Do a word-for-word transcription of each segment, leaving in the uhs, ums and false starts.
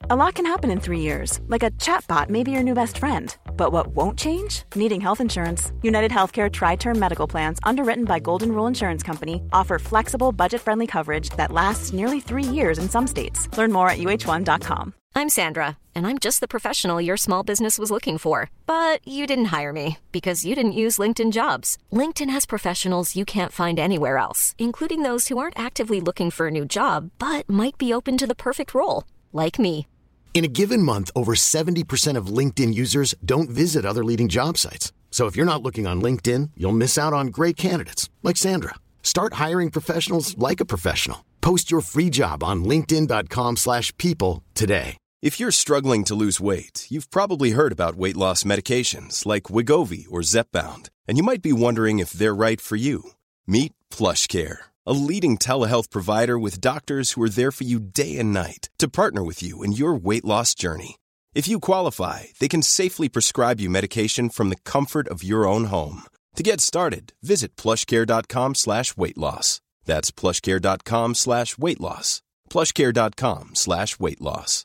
A lot can happen in three years, like a chatbot may be your new best friend. But what won't change? Needing health insurance. United Healthcare Tri-Term Medical Plans, underwritten by Golden Rule Insurance Company, offer flexible, budget-friendly coverage that lasts nearly three years in some states. Learn more at U H one dot com. I'm Sandra, and I'm just the professional your small business was looking for. But you didn't hire me because you didn't use LinkedIn Jobs. LinkedIn has professionals you can't find anywhere else, including those who aren't actively looking for a new job, but might be open to the perfect role, like me. In a given month, over seventy percent of LinkedIn users don't visit other leading job sites. So if you're not looking on LinkedIn, you'll miss out on great candidates like Sandra. Start hiring professionals like a professional. Post your free job on linkedin.com slash people today. If you're struggling to lose weight, you've probably heard about weight loss medications like Wegovy or Zepbound, and you might be wondering if they're right for you. Meet PlushCare, a leading telehealth provider with doctors who are there for you day and night to partner with you in your weight loss journey. If you qualify, they can safely prescribe you medication from the comfort of your own home. To get started, visit plushcare.com slash weight loss. That's plushcare.com slash weight loss. plushcare.com slash weight loss.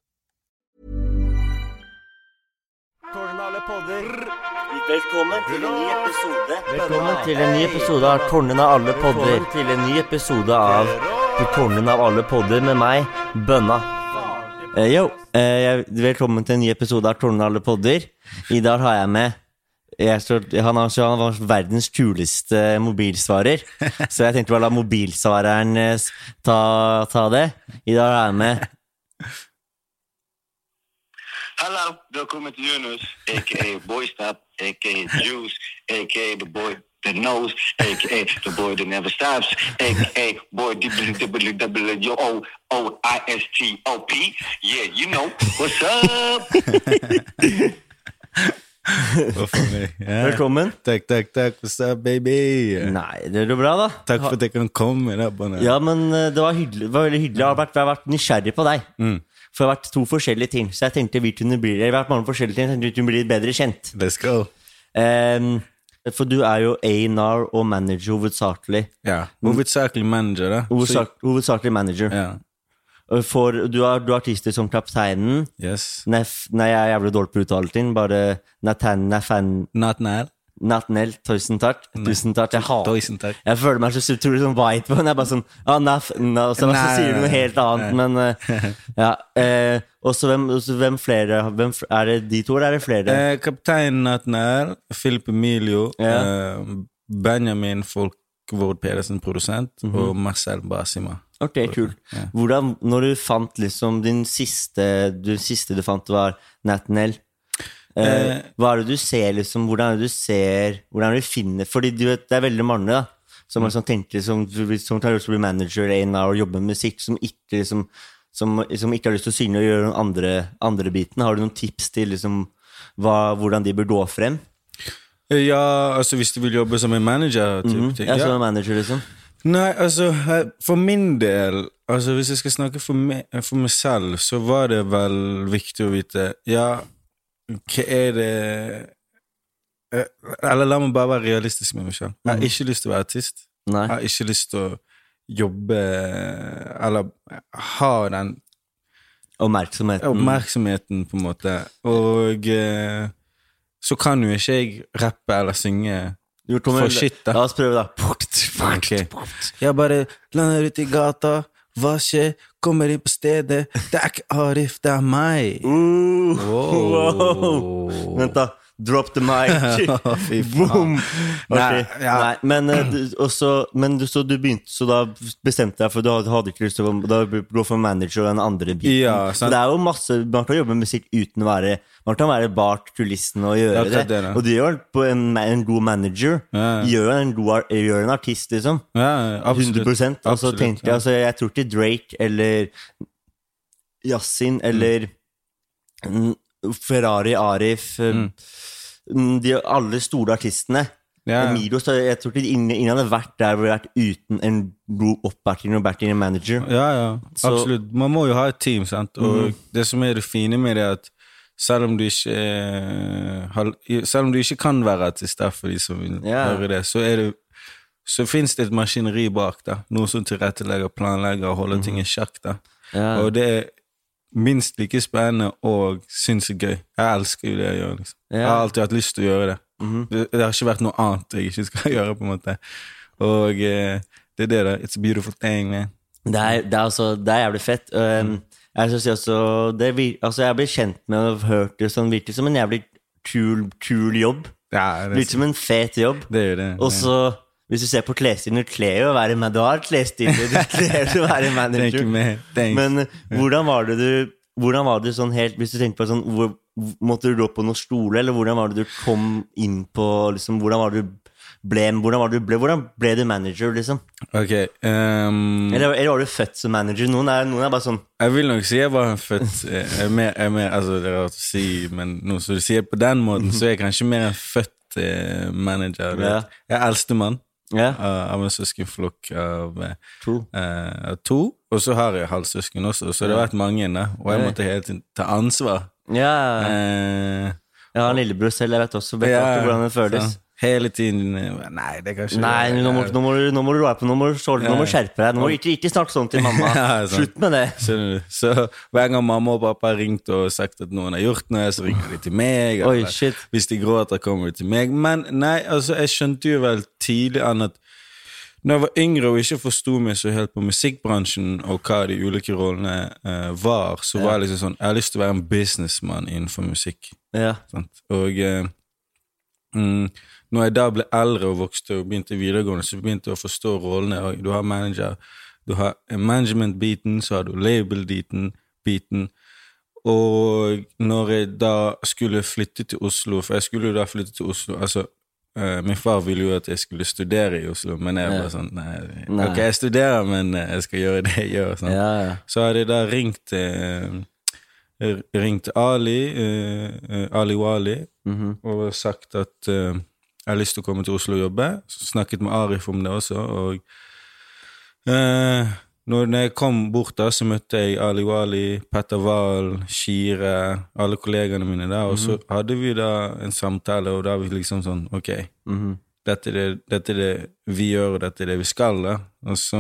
Velkommen til en ny episode. Velkommen til en ny episode av Tårnen av alle podder. Til en ny episode av Tårnen av alle podder med meg, Bønna. Eh, jo, eh, velkommen til en ny episode av Tårnen av alle podder. I dag har jeg med jeg står, han, har, han var verdens kuleste mobilsvarer. Så jeg tenkte bare la mobilsvareren ta, ta det. I dag har jeg med Hello, velkommen til Yunus, a k a. Boystop, a k a. Juice, a k a the boy that knows, a k a the boy that never stops, a k a boy W W W O O I S T O P. Yeah, you know, what's up? Ja. Velkommen. Takk, takk, takk. What's up, baby? Nei, det er jo bra da. Takk for at jeg kan komme da, Bønna. Ja, men det var, hyggelig, det var veldig hyggelig. Jeg har vært, jeg har vært nysgjerrig på deg. Mm. For det har vært to forskjellige ting, så jeg tenkte vi kunne bli det. Det har vært mange forskjellige ting, så jeg tenkte vi kunne bli bedre kjent. Let's go. Um, for du er jo A and R og manager hovedsakelig. Ja, hovedsakelig manager da. Hovedsak, hovedsakelig manager. Ja. For du har, du har artister som Kapteinen. Yes. Nef, nei, jeg er jævlig dårlig på uttalen, bare Nathan, Nathan. Natnel. Natnel, tusen takk. Tusen takk, jeg hater. Tusen takk. Jeg føler meg så utrolig sånn white på den. Jeg er bare sånn, ah, naf, no, så, så sier du noe helt annet, men uh, ja. Eh, og så hvem, hvem flere, hvem, er det de to, eller er det flere? Eh, Kaptein Natnel, Philip Emilio, ja. eh, Benjamin Folkvord Pedersen, produsent, mm-hmm. og Marcel Basima. Ok, kult. Ja. Hvordan, når du fant liksom din siste, du siste du fant var Natnel, Eh, hva er det du ser liksom, hvordan er det du ser, hvordan er det du finner, fordi du vet, det er veldig mange da, som mm. liksom, tenker liksom, som tar lyst til å bli manager en og jobbe med musikk, som ikke liksom, som, som ikke har lyst til å synge og gjøre noen andre, andre biten. Har du noen tips til liksom, hva, hvordan de bør gå frem? Ja, altså hvis du vil jobbe som en manager typ, mm-hmm. Ja, som en manager liksom. Nei, altså, for min del, altså hvis jeg skal snakke for meg, for meg selv, så var det vel viktig å vite, ja, hva er det eller la meg bare være realistisk med meg selv. Jeg har ikke lyst til å være artist. Nei. Jeg har ikke lyst til å jobbe eller ha den oppmerksomheten oppmerksomheten på en måte, og så kan jo ikke jeg rappe eller synge for shit da. La oss prøve da. Okay. Jeg bare lander ut i gata. Hva skjer? Kommer inn på stedet. Det er ikke Arif, det er meg. Uh, wow. wow. Vent da. Drop the mic. Boom. Okay. Nei, ja. Nei, men, du, også, men du, så du begynte, så da bestemte deg, for du hadde ikke lyst til å gå for manager og en andre biten. Ja, det er jo masse, man kan jobbe med musikk uten å være, man kan være bak kulissen og gjøre ja, det, det og du gjør på en, en god manager, ja. gjør, en god, gjør en artist liksom, ja, absolutt, hundre prosent. Og så tenkte jeg, altså, jeg tror ikke Drake eller Yasin eller mm. Ferrari, Arif, mm. de, alle store artistene, yeah. Emilio, så jeg tror ikke ingen, ingen hadde vært der hvor det hadde vært uten en god oppbacking og backing manager. Ja, ja, absolutt. Så, man må jo ha et team, sant? Og mm. det som er det fine med det er at selv om du ikke, er, selv om du ikke kan være artist der for de som vil yeah. høre det, så, er det, så finnes det et maskineri bak da, noe som tilrettelegger, planlegger og holder mm. ting i sjakk da. Yeah. Og det er minst like spennende og synes det er gøy. Jeg elsker jo det jeg gjør, liksom. Jeg har alltid hatt lyst til å gjøre det. Mm-hmm. det. Det har ikke vært noe annet jeg ikke skal gjøre, på en måte. Og uh, det er det da. It's a beautiful thing, man. Det er, det er, altså, det er jævlig fett. Um, mm. Jeg synes også, det er, altså jeg blir kjent med og hørt det sånn virkelig som en jævlig kul, kul jobb. Ja, det litt som en fet jobb. Det er jo det. Og så, hvis du ser på klesstilen, du kler jo å være med, du har klesstilen, du kler jo å være manager. Men hvordan var det du, hvordan var det sånn helt, hvis du tenkte på sånn, hvor, måtte du gå på noen stole, eller hvordan var det du kom inn på, liksom, hvordan var det du ble, hvordan var det du ble, hvordan ble du manager, liksom? Ok, um, eller, eller var du født som manager? Noen er, noen er bare sånn. Jeg vil nok si jeg var født, jeg er mer, jeg er mer, altså det er rart å si, men noe så du sier på den måten, så er jeg kanskje mer en født eh, manager. Ja. Jeg er eldste mann ja. uh, av en søskenflokk av uh, to. Uh, to, og så har jeg halvsøsken også, så det har vært mange, da, og jeg måtte hele tiden ta ansvar. Ja, uh, jeg har en lillebror selv, jeg vet også, vet ja, hvordan det føles. Så. Hele tiden, nei, det kan ikke... Nei, nå må, nå må, nå må du roe på, nå må du, nå må du skjerpe deg, nå må du ikke, ikke snakke sånn til mamma, ja, sånn. Slutt med det. Skjønner du? Så hver gang mamma og pappa har ringt og sagt at noen har gjort noe, så ringer de til meg, Oi, shit. Hvis de gråter kommer de til meg, men nei, altså, jeg skjønte jo vel tidlig an at når jeg var yngre og ikke forstod meg så helt på musikkbransjen og hva de ulike rollene uh, var, så ja. Var jeg liksom sånn, jeg har lyst til å være en businessman innenfor musikk. Ja. Sant? Og... Uh, mm, når jeg da ble eldre og vokste og begynte videregående, så begynte jeg å forstå rollene. Du har manager, du har management-biten, så har du label-biten, biten. Og når jeg da skulle flytte til Oslo, for jeg skulle jo da flytte til Oslo, altså, uh, min far ville jo at jeg skulle studere i Oslo, men jeg var sånn, nei, nei. Ok, jeg studerer, men jeg skal gjøre det jeg gjør. Sånn. Ja, ja. Så hadde jeg da ringt, uh, ringt Ali, uh, Ali Wali, mm-hmm. og sagt at... Uh, jeg har lyst til å komme til Oslo og jobbe, snakket med Arif om det også, og eh, når jeg kom bort da, så møtte jeg Ali Wali, Petter Wahl, Shire, alle kollegene mine der, og så hadde vi da en samtale, og da var vi liksom sånn, ok, mm-hmm. dette, er det, dette er det vi gjør, og dette er det vi skal da, og så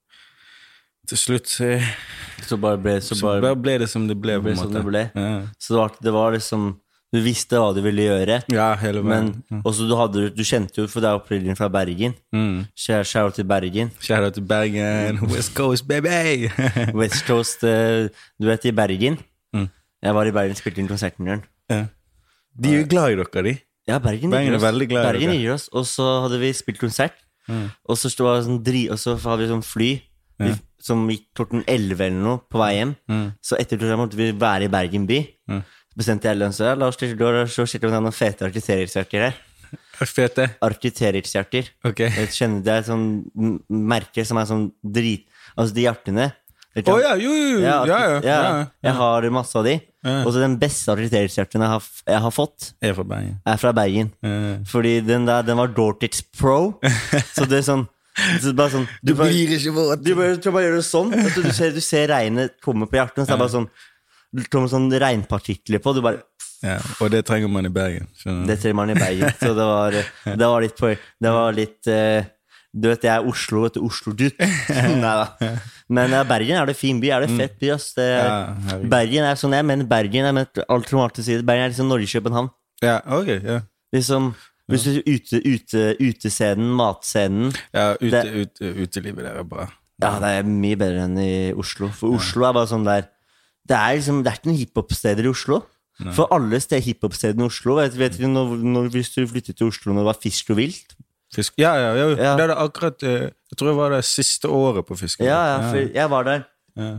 til slutt så, så, bare, ble, så, så bare, bare ble det som det ble, ble på en måte. Det ble. Ja. Så det var, det var liksom... Du visste hva du ville gjøre. Ja, hele veien. Men også du, hadde, du kjente jo, for det er opprinnelig fra Bergen. Mm. Shout out til Bergen. Shout out til Bergen. West Coast, baby! West Coast, uh, du vet i Bergen. Mm. Jeg var i Bergen, spilte inn konserten der. Ja. De er jo glad i dere, de. Ja, Bergen, Bergen er veldig glad i Bergen dere. Bergen gir oss, og så hadde vi spilt konsert. Mm. Og så stod det sånn dri, og så hadde vi sånn fly, ja. vi, som gikk klokken elleve eller noe på vei hjem. Mm. Så etter det måtte vi være i Bergen by. Mm. Bestemte jeg lønns, la oss se skikkelig om noen fete arkitekturhjerter her. Fete? Arkitekturhjerter. Ok. Jeg kjenner det er et sånn merke som er sånn drit... Altså de hjertene. Åh oh, ja, jo, jo, jo. Ja, ja, ja, ja, ja. Jeg har masse av de. Ja. Og så den beste arkitekturhjerten jeg, jeg har fått er fra Bergen. Er fra Bergen. Ja. Fordi den der, den var Dortex Pro. Så det er sånn... Så bare sånn du, du bare, blir ikke våt. Du bare, du bare gjør det sånn. Du, du, ser, du ser regnet komme på hjertene, så det er bare sånn... Det kommer sånn regnpartikler på, du bare... Ja, og det trenger man i Bergen. Det trenger man i Bergen, så det var, det var litt på... Det var litt... Uh, du vet, jeg er Oslo, vet du, Oslo-dutt. Neida. Men uh, Bergen er det fin by, er det fett by, ass. Det, ja, Bergen er sånn, jeg mener Bergen, jeg mener alt som alltid sier, Bergen er liksom Norge-København. Ja, ok, ja. Liksom... Hvis du ute, ute, utescenen, matscenen... Ja, ute, ute, utelivet der er bra. Ja, det er mye bedre enn i Oslo. For Oslo er bare sånn der... Det er liksom, det er ikke noen hiphop-steder i Oslo. Nei. For alle steder hiphop-steder i Oslo, vet, vet du, når, når, hvis du flyttet til Oslo når det var Fisk og Vilt? Fisk, ja, ja, ja, ja. Det er det akkurat, jeg tror jeg var det siste året på Fisk og Vilt. Ja, ja, for jeg var der. Ja.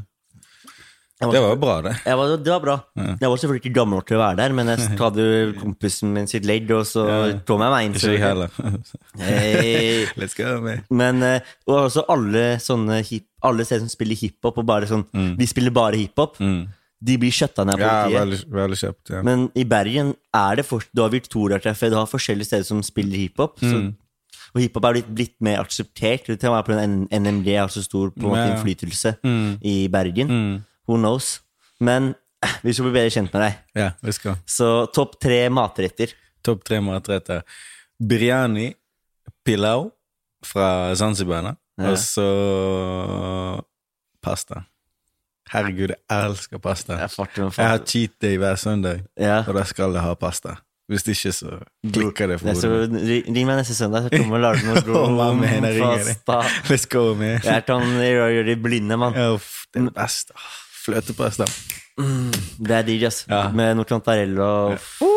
Var, det var jo bra, det. Jeg var, det var bra. Ja. Jeg var selvfølgelig ikke gammel nok til å være der, men jeg hadde kompisen min sitt leid, og så ja. Tog jeg meg inn. Ikke jeg heller. Hey. Let's go, man. Men og også alle sånne hip, alle steder som spiller hiphop, og bare sånn, mm. de spiller bare hiphop, mm. de blir kjøttet ned av politiet. Ja, veldig, veldig kjøpt, ja. Men i Bergen er det for, du har Victoria-treffet, du har forskjellige steder som spiller hiphop, mm. så, og hiphop er blitt, blitt mer akseptert. Det kan være på en N M G har så stor på en innflytelse mm. i Bergen. Mm. Who knows? Men vi skal bli bedre kjent med deg. Ja, vi skal. Så topp tre matretter. Topp tre matretter. Biryani, pilau fra Zanzibar, ja. Og så pasta. herregud, jeg elsker pasta. Jeg, jeg har cheat day hver søndag, ja. Og da skal jeg ha pasta. Hvis det ikke, så klikker det for hodet. Ring meg neste søndag, så kommer jeg lage noe bro, pasta. Let's go, man. Jeg kan gjøre det blinde, man. Uff, det er det beste. Fløtepasta. Mm, det er digg, ass. Ja. Med noe kantarelle og... Ja.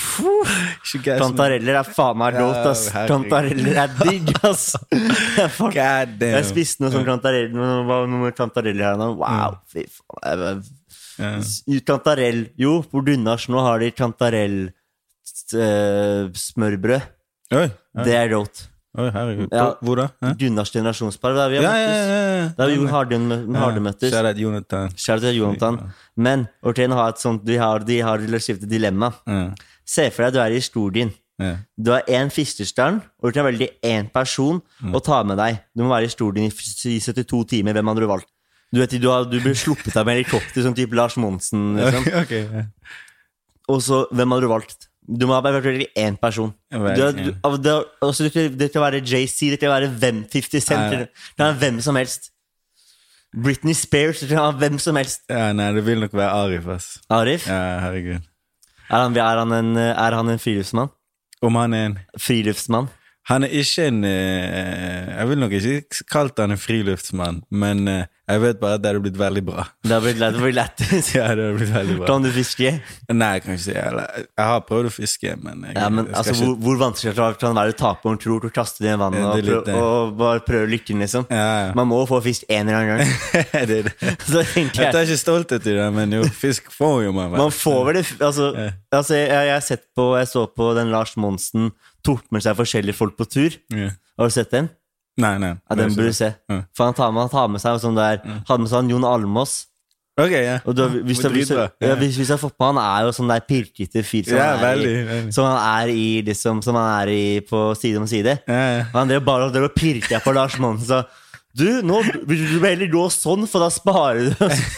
Kantareller er faen meg rått, ass. Kantareller er digg, ass. Jeg spiste noe som kantareller, noe med kantareller her nå. Wow, fy faen. Ja. Kantarell, jo, på Dunnars nå har de kantarell uh, smørbrød. Oi, ja. Det er rått. Oi, herregud. Ja, hvor da? Ja? Gunnars generasjonspar, der vi har ja, møttes. Ja, ja, ja. Der vi har harde møttes. Kjære Jonathan. Kjære Jonathan. Men, Orten har et sånt, de har, de har et dilemma. Ja. Se for deg, du er i historien. Ja. Du har en fiskestjern, og du kan velge en person mm. og ta med deg. Du må være i historien i syttito timer, hvem har du valgt? Du vet, du, har, du blir sluppet av med helikopter, sånn type Lars Monsen. Liksom. Okay, ja. Og så, hvem har du valgt? Du må ha bare velge en person. Du, du, det, altså, det kan være J C, det kan være hvem, fifty cent, det kan være hvem som helst. Britney Spears, det kan være hvem som helst. Ja, nei, det vil nok være Arif, ass. Arif? Ja, herregud. Er han, er han, en, er han en friluftsmann? Om han er en... Friluftsmann? Han er ikke en... Eh, jeg vil nok ikke kalt han en friluftsmann, men eh, jeg vet bare at det hadde blitt veldig bra. Det hadde blitt lett, det blitt lett. Ja, det hadde blitt veldig bra. Kan du fiske? Nei, jeg kan ikke si. Jeg, jeg har prøvd å fiske, men... Jeg, ja, men altså, ikke... hvor, hvor vanskelig kan det være å ta på en tror, og kaste det i vannet ja, det og, prøv, og bare prøve lykken, liksom? Ja, ja. Man må få fisk en eller annen gang. Det er det. Så jeg... jeg tar ikke stolthet i det, men jo, fisk får jo man. Man får vel det, altså... Ja. Altså, jeg, jeg, har sett på, jeg så på den Lars Monsen tok med seg forskjellige folk på tur. Ja. Har du sett den? Nei, nei. Ja, den burde du se. Ja. For han tar med, han tar med seg sånn der, ja. Hadde med seg Jon Almås. Ok, ja. Og da, hvis, du, hvis, ja. Ja, hvis, hvis jeg har fått på, han er jo sånn der pirkete fyr som, ja, han veldig, i, veldig. som han er i, liksom, som han er i på side om side. Ja, ja. Han drev bare og pirket på Lars Monsen, så du, nå vil du heller gå sånn, for da sparer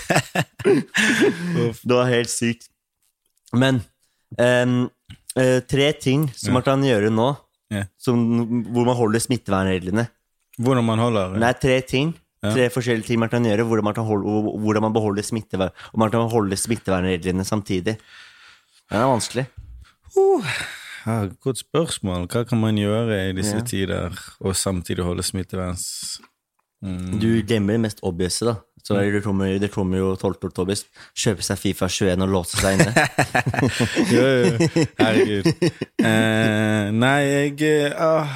du. Det var helt sykt. Men... Um, uh, tre ting som ja. Man kan gjøre nå ja. Som, hvor man holder smittevernreglene. Hvordan man holder det? Nei, tre ting ja. Tre forskjellige ting man kan gjøre hvordan man, kan holde, hvordan man beholder smittevern og man kan holde smittevernreglene samtidig. Det er vanskelig uh, ja, Godt spørsmål. Hva kan man gjøre i disse ja. Tider og samtidig holde smitteverns mm. Du glemmer det mest obvious da. Så det kommer, det kommer jo tolvte oktober. Kjøpe seg FIFA tjueen og låse seg inne. Jo, jo, herregud. Uh, nei, jeg uh,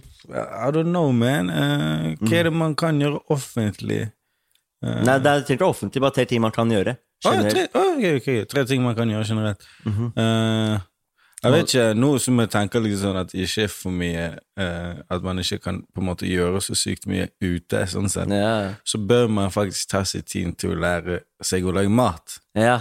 I don't know, man. Uh, hva er det man kan gjøre offentlig? Uh, nei, det er ikke offentlig, bare tre ting man kan gjøre. Oh, tre, oh, okay, okay. tre ting man kan gjøre generelt. Mm-hmm. uh, Jeg vet ikke, noe som jeg tenker liksom sånn at det ikke er for mye, eh, at man ikke kan på en måte gjøre så sykt mye ute, sånn sett. Ja. Så bør man faktisk ta seg tid til å lære seg å lage mat. Ja.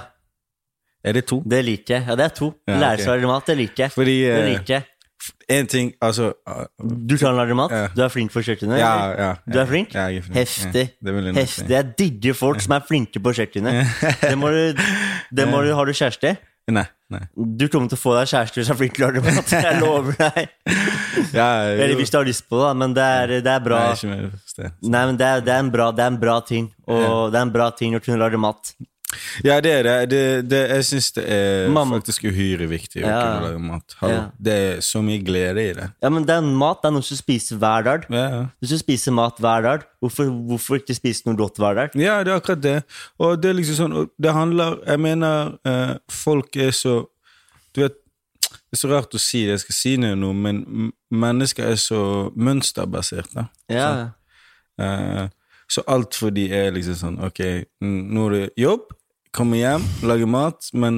Er det to? Det liker jeg. Ja, det er to. Ja, lære seg okay. å lage mat, det liker jeg. Fordi, det liker jeg. En ting, altså... Uh, du kan lage mat? Ja. Du er flink på kjøkkenet? Ja, ja. Du er flink? Ja, jeg er flink. Heftig. Ja, det vil jeg Heftig. Det er digge folk som er flinke på kjøkkenet. Det må du... Det må du... Har du kjæreste? Nei, nei. Du kommer til å få deg kjærester som flink til å lage mat. Jeg lover deg. Ja, eller hvis du har lyst på det, men det er, det er bra. Nei, ikke mer forstått. Nei, men det er, det, er en bra, det er en bra ting. Og ja. Det er en bra ting å kunne lage mat. Ja, det er det. det, det jeg synes det er Mamma. faktisk uhyre viktig å ja. kunne lage mat. Ja. Det er så mye glede i det. Ja, men det er mat, det er noe som spiser hver dag. Ja, ja. Du skal spise mat hver dag. Hvorfor, hvorfor ikke spise noe godt hver dag? Ja, det er akkurat det. Og det er liksom sånn, det handler, jeg mener, eh, folk er så, du vet, det er så rart å si det, jeg skal si det noe, men mennesker er så mønsterbasert, da. Ja. Så, eh, så alt for de er liksom sånn, ok, nå er det jobb, komme hjem, lage mat, men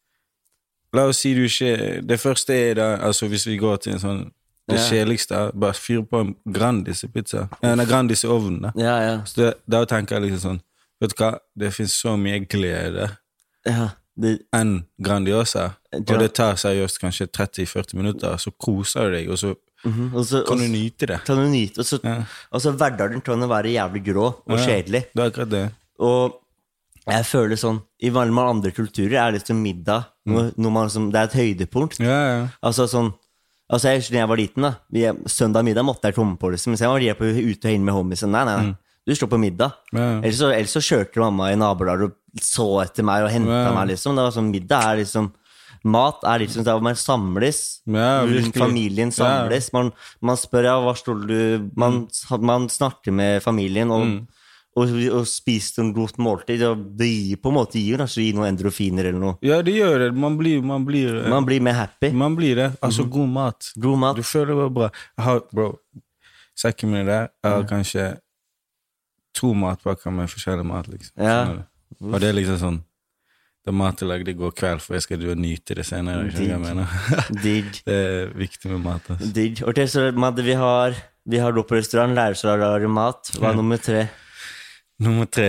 la oss si du ikke, det første er da, altså hvis vi går til en sånn, det ja. kjedeligste, bare fyre på en Grandis i pizza, en Grandis i ovnen da. Ja, ja. Så det, da tenker jeg liksom sånn, vet du hva, det finnes så mye glede ja, det... enn Grandiosa, ja. Og det tar seriøst kanskje tretti til førti minutter, så koser du deg, og så mm-hmm. og så, kan du nyte det. Kan du nyte, og så, ja. og så hverdagen kan det være jævlig grå og ja, kjedelig. Det er akkurat det. Og jeg føler sånn, i mange andre kulturer er det liksom middag, noe, noe man, som, det er et høydepunkt. Ja, ja. Altså sånn, altså jeg, når jeg var liten da, jeg, søndag middag måtte jeg komme på liksom, hvis jeg var på ute og inn med homies, nei, nei, nei. Mm. du står på middag. Ja. Ellers, så, ellers så kjørte mamma i nabolaget og så etter meg og hentet ja. meg liksom. Det var sånn, middag er liksom, mat er liksom der man samles, ja, familien samles. Ja. Man, man spør, ja, hva står du? Man, man snakker med familien og mm. Og, og spist en godt måltid, og det gir på en måte gir, altså gir noen endorfiner eller noe. Ja, det gjør det. Man blir, man blir, man blir mer happy. Man blir det. Altså, mm-hmm. god mat. God mat. Du føler det bra. Jeg har, bro, sekken min der, jeg har kanskje to matpakker med forskjellig mat, liksom. Ja. Og det er liksom sånn, det er mat jeg lagde i går kveld, for jeg skal jo nyte det senere, ikke jeg mener. Digg. Det er viktig med mat, altså. Digg. Og til så, Madde, vi har, vi har gått på restaurant, lærer seg å lage mat. Hva er nummer tre? Nummer tre.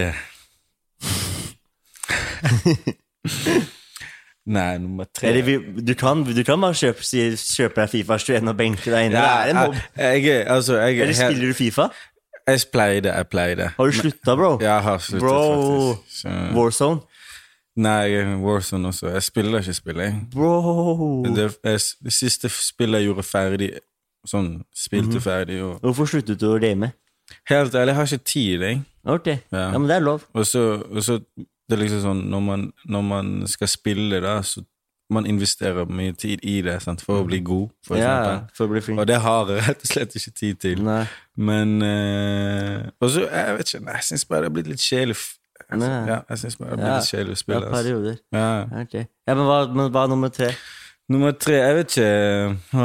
Nei, nummer tre. Vi, du, kan, du kan bare kjøpe, kjøpe deg FIFA tjueen og benke deg inne. Ja, jeg, jeg, altså, jeg, Eller spiller du FIFA? Jeg pleide, jeg pleide. Har du sluttet, bro? Ja, jeg har sluttet, bro. faktisk. Så... Warzone? Nei, Warzone også. Jeg spiller ikke spiller. Bro. Det, jeg, det siste spillet jeg gjorde ferdig, sånn, spilte mm-hmm. ferdig. Og... Hvorfor sluttet du å game? Helt ærlig, jeg har ikke tid, jeg. Ok, ja. Ja, men det er lov. Og så, og så det er liksom sånn, når man, når man skal spille da, så man investerer mye tid i det, sant, for å bli god, for ja, eksempel. For å bli flink. Og det har jeg rett og slett ikke tid til. Nei. Men, eh, og så, jeg vet ikke, nei, jeg synes bare det har blitt litt kjedelig. Altså, ja, jeg synes bare det har blitt ja. litt kjedelig å spille. Ja, perioder. Ja. Ok. Ja, men hva, men hva er nummer tre? Nummer tre, jeg vet ikke...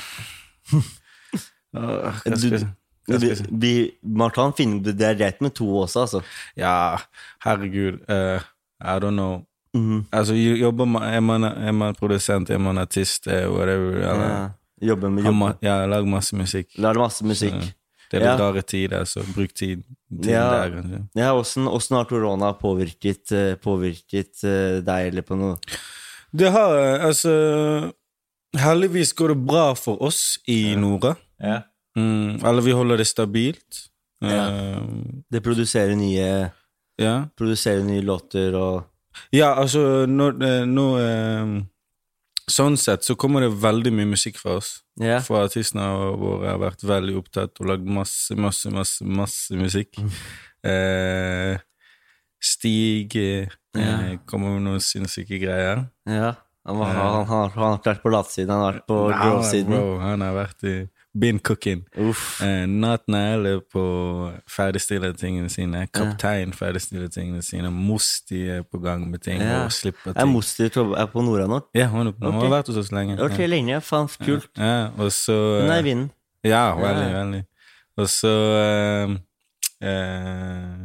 Åh, hva skal jeg... Vi, vi, man kan finne det er rett med to også, altså. Ja, herregud, uh, I don't know. Mm-hmm. Altså, jobber man, er man, er man produsent, er man artist, whatever. Eller, ja, jobber med jobber. Ja, lager masse musikk. Lager masse musikk. Så, det er litt ja. rare tid, altså. Bruk tid. tid ja, der, kanskje. Ja, hvordan, hvordan har korona påvirket, påvirket deg eller på noe? Det har, altså, heldigvis går det bra for oss i ja. Nora. Ja. Mm, eller vi holder det stabilt. Ja. Uh, det produserer nye ja. Produserer nye låter og ja, altså nå, nå uh, sånn sett så kommer det veldig mye musikk fra oss. Ja. For artistene våre har vært veldig opptatt og lagd masse, masse, masse, masse musikk. Mm. Uh, Stig uh, ja. kommer med noen sinnssyke greier. Ja, han, var, han, han, han har vært på latsiden, han har vært på grow-siden. Han har vært i been cooking. Uh, Natnael er på ferdigstille tingene sine. Kaptein ja. ferdigstille tingene sine. Mosti er på gang med ting ja. og slipper ting. Er Mosti er på Nora nå? Ja, hun, hun okay. har vært hos oss lenge. Ok, ja. lenge, faen, kult. Ja, ja. Og så... Hun er i vinden. Ja, veldig, ja. veldig. Og så... Uh, uh,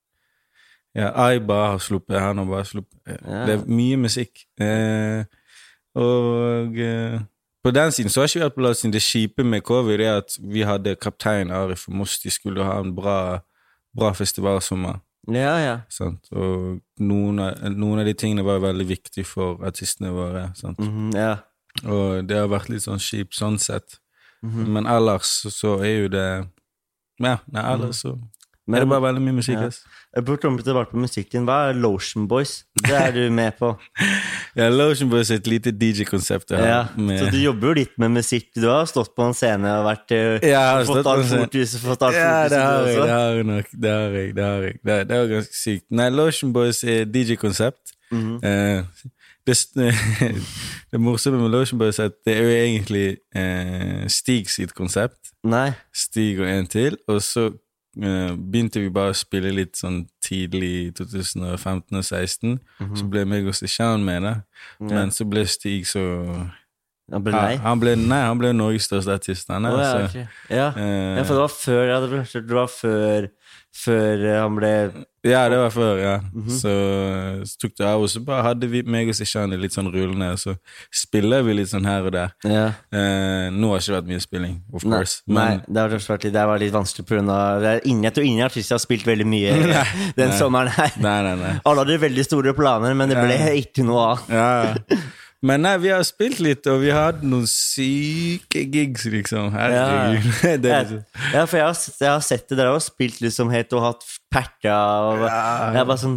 ja, Aiba har sluppet, han har bare sluppet. Ja. Det er mye musikk. Uh, og... Uh, På den siden så har ikke vi hatt på latsiden. Det kjipe med covid er at vi hadde kaptein Arif og Mosti skulle ha en bra, bra festivalsommer. Ja, ja. Sant? Og noen av, noen av de tingene var veldig viktige for artistene våre. Sant? Mm-hmm, ja. Og det har vært litt sånn kjipt sånn sett. Mm-hmm. Men ellers så er jo det... Ja, nei, ellers så... Men, er det bare veldig mye musikk, ja. Jeg burde komme tilbake på musikken. Hva er Lotion Boys? Det er du med på. Ja, Lotion Boys er et lite D J-konsept. Ja, med... Så du jobber jo litt med musikk. Du har stått på en scene og vært... Ja, jeg har fått alt fokus, fått alt ja, fokus. Det har jeg, det har jeg nok. Det har jeg, det har jeg. Det, det er ganske sykt. Nei, Lotion Boys er D J-konsept. Mm-hmm. Uh, det, det morsomme med Lotion Boys er at det er jo egentlig uh, Stig sitt konsept. Nei. Stig og en til, og så Uh, begynte vi bare å spille litt sånn tidlig i tjue femten og seksten. Mm-hmm. Så ble meg og Sishan med det. Ja. Men så ble Stig så... Han ble nei? Ja, han ble, nei, han ble Norges største artist. Han, oh, ja, så, okay. ja. Uh, ja, for det var før, ja, det var før, før han ble... Ja, det var før, ja. Mm-hmm. Så, så tok det av, og så bare hadde vi meg og Sishan litt sånn rullende, så spiller vi litt sånn her og der. Ja. Uh, nå har det ikke vært mye spilling, of nei, course. Men, nei, det har vært litt, det var litt vanskelig på grunn av... Jeg tror ingen artister har spilt veldig mye nei, den nei. sommeren her. Nei, nei, nei. Alle hadde veldig store planer, men det ble ja. ikke noe av. Ja, ja. Men nei, vi har spilt litt, og vi har hatt noen syke gigs, liksom. Herregud. Ja, det er liksom. Ja, for jeg har, jeg har sett det, dere har spilt liksom helt og hatt perta, og ja. jeg bare sånn,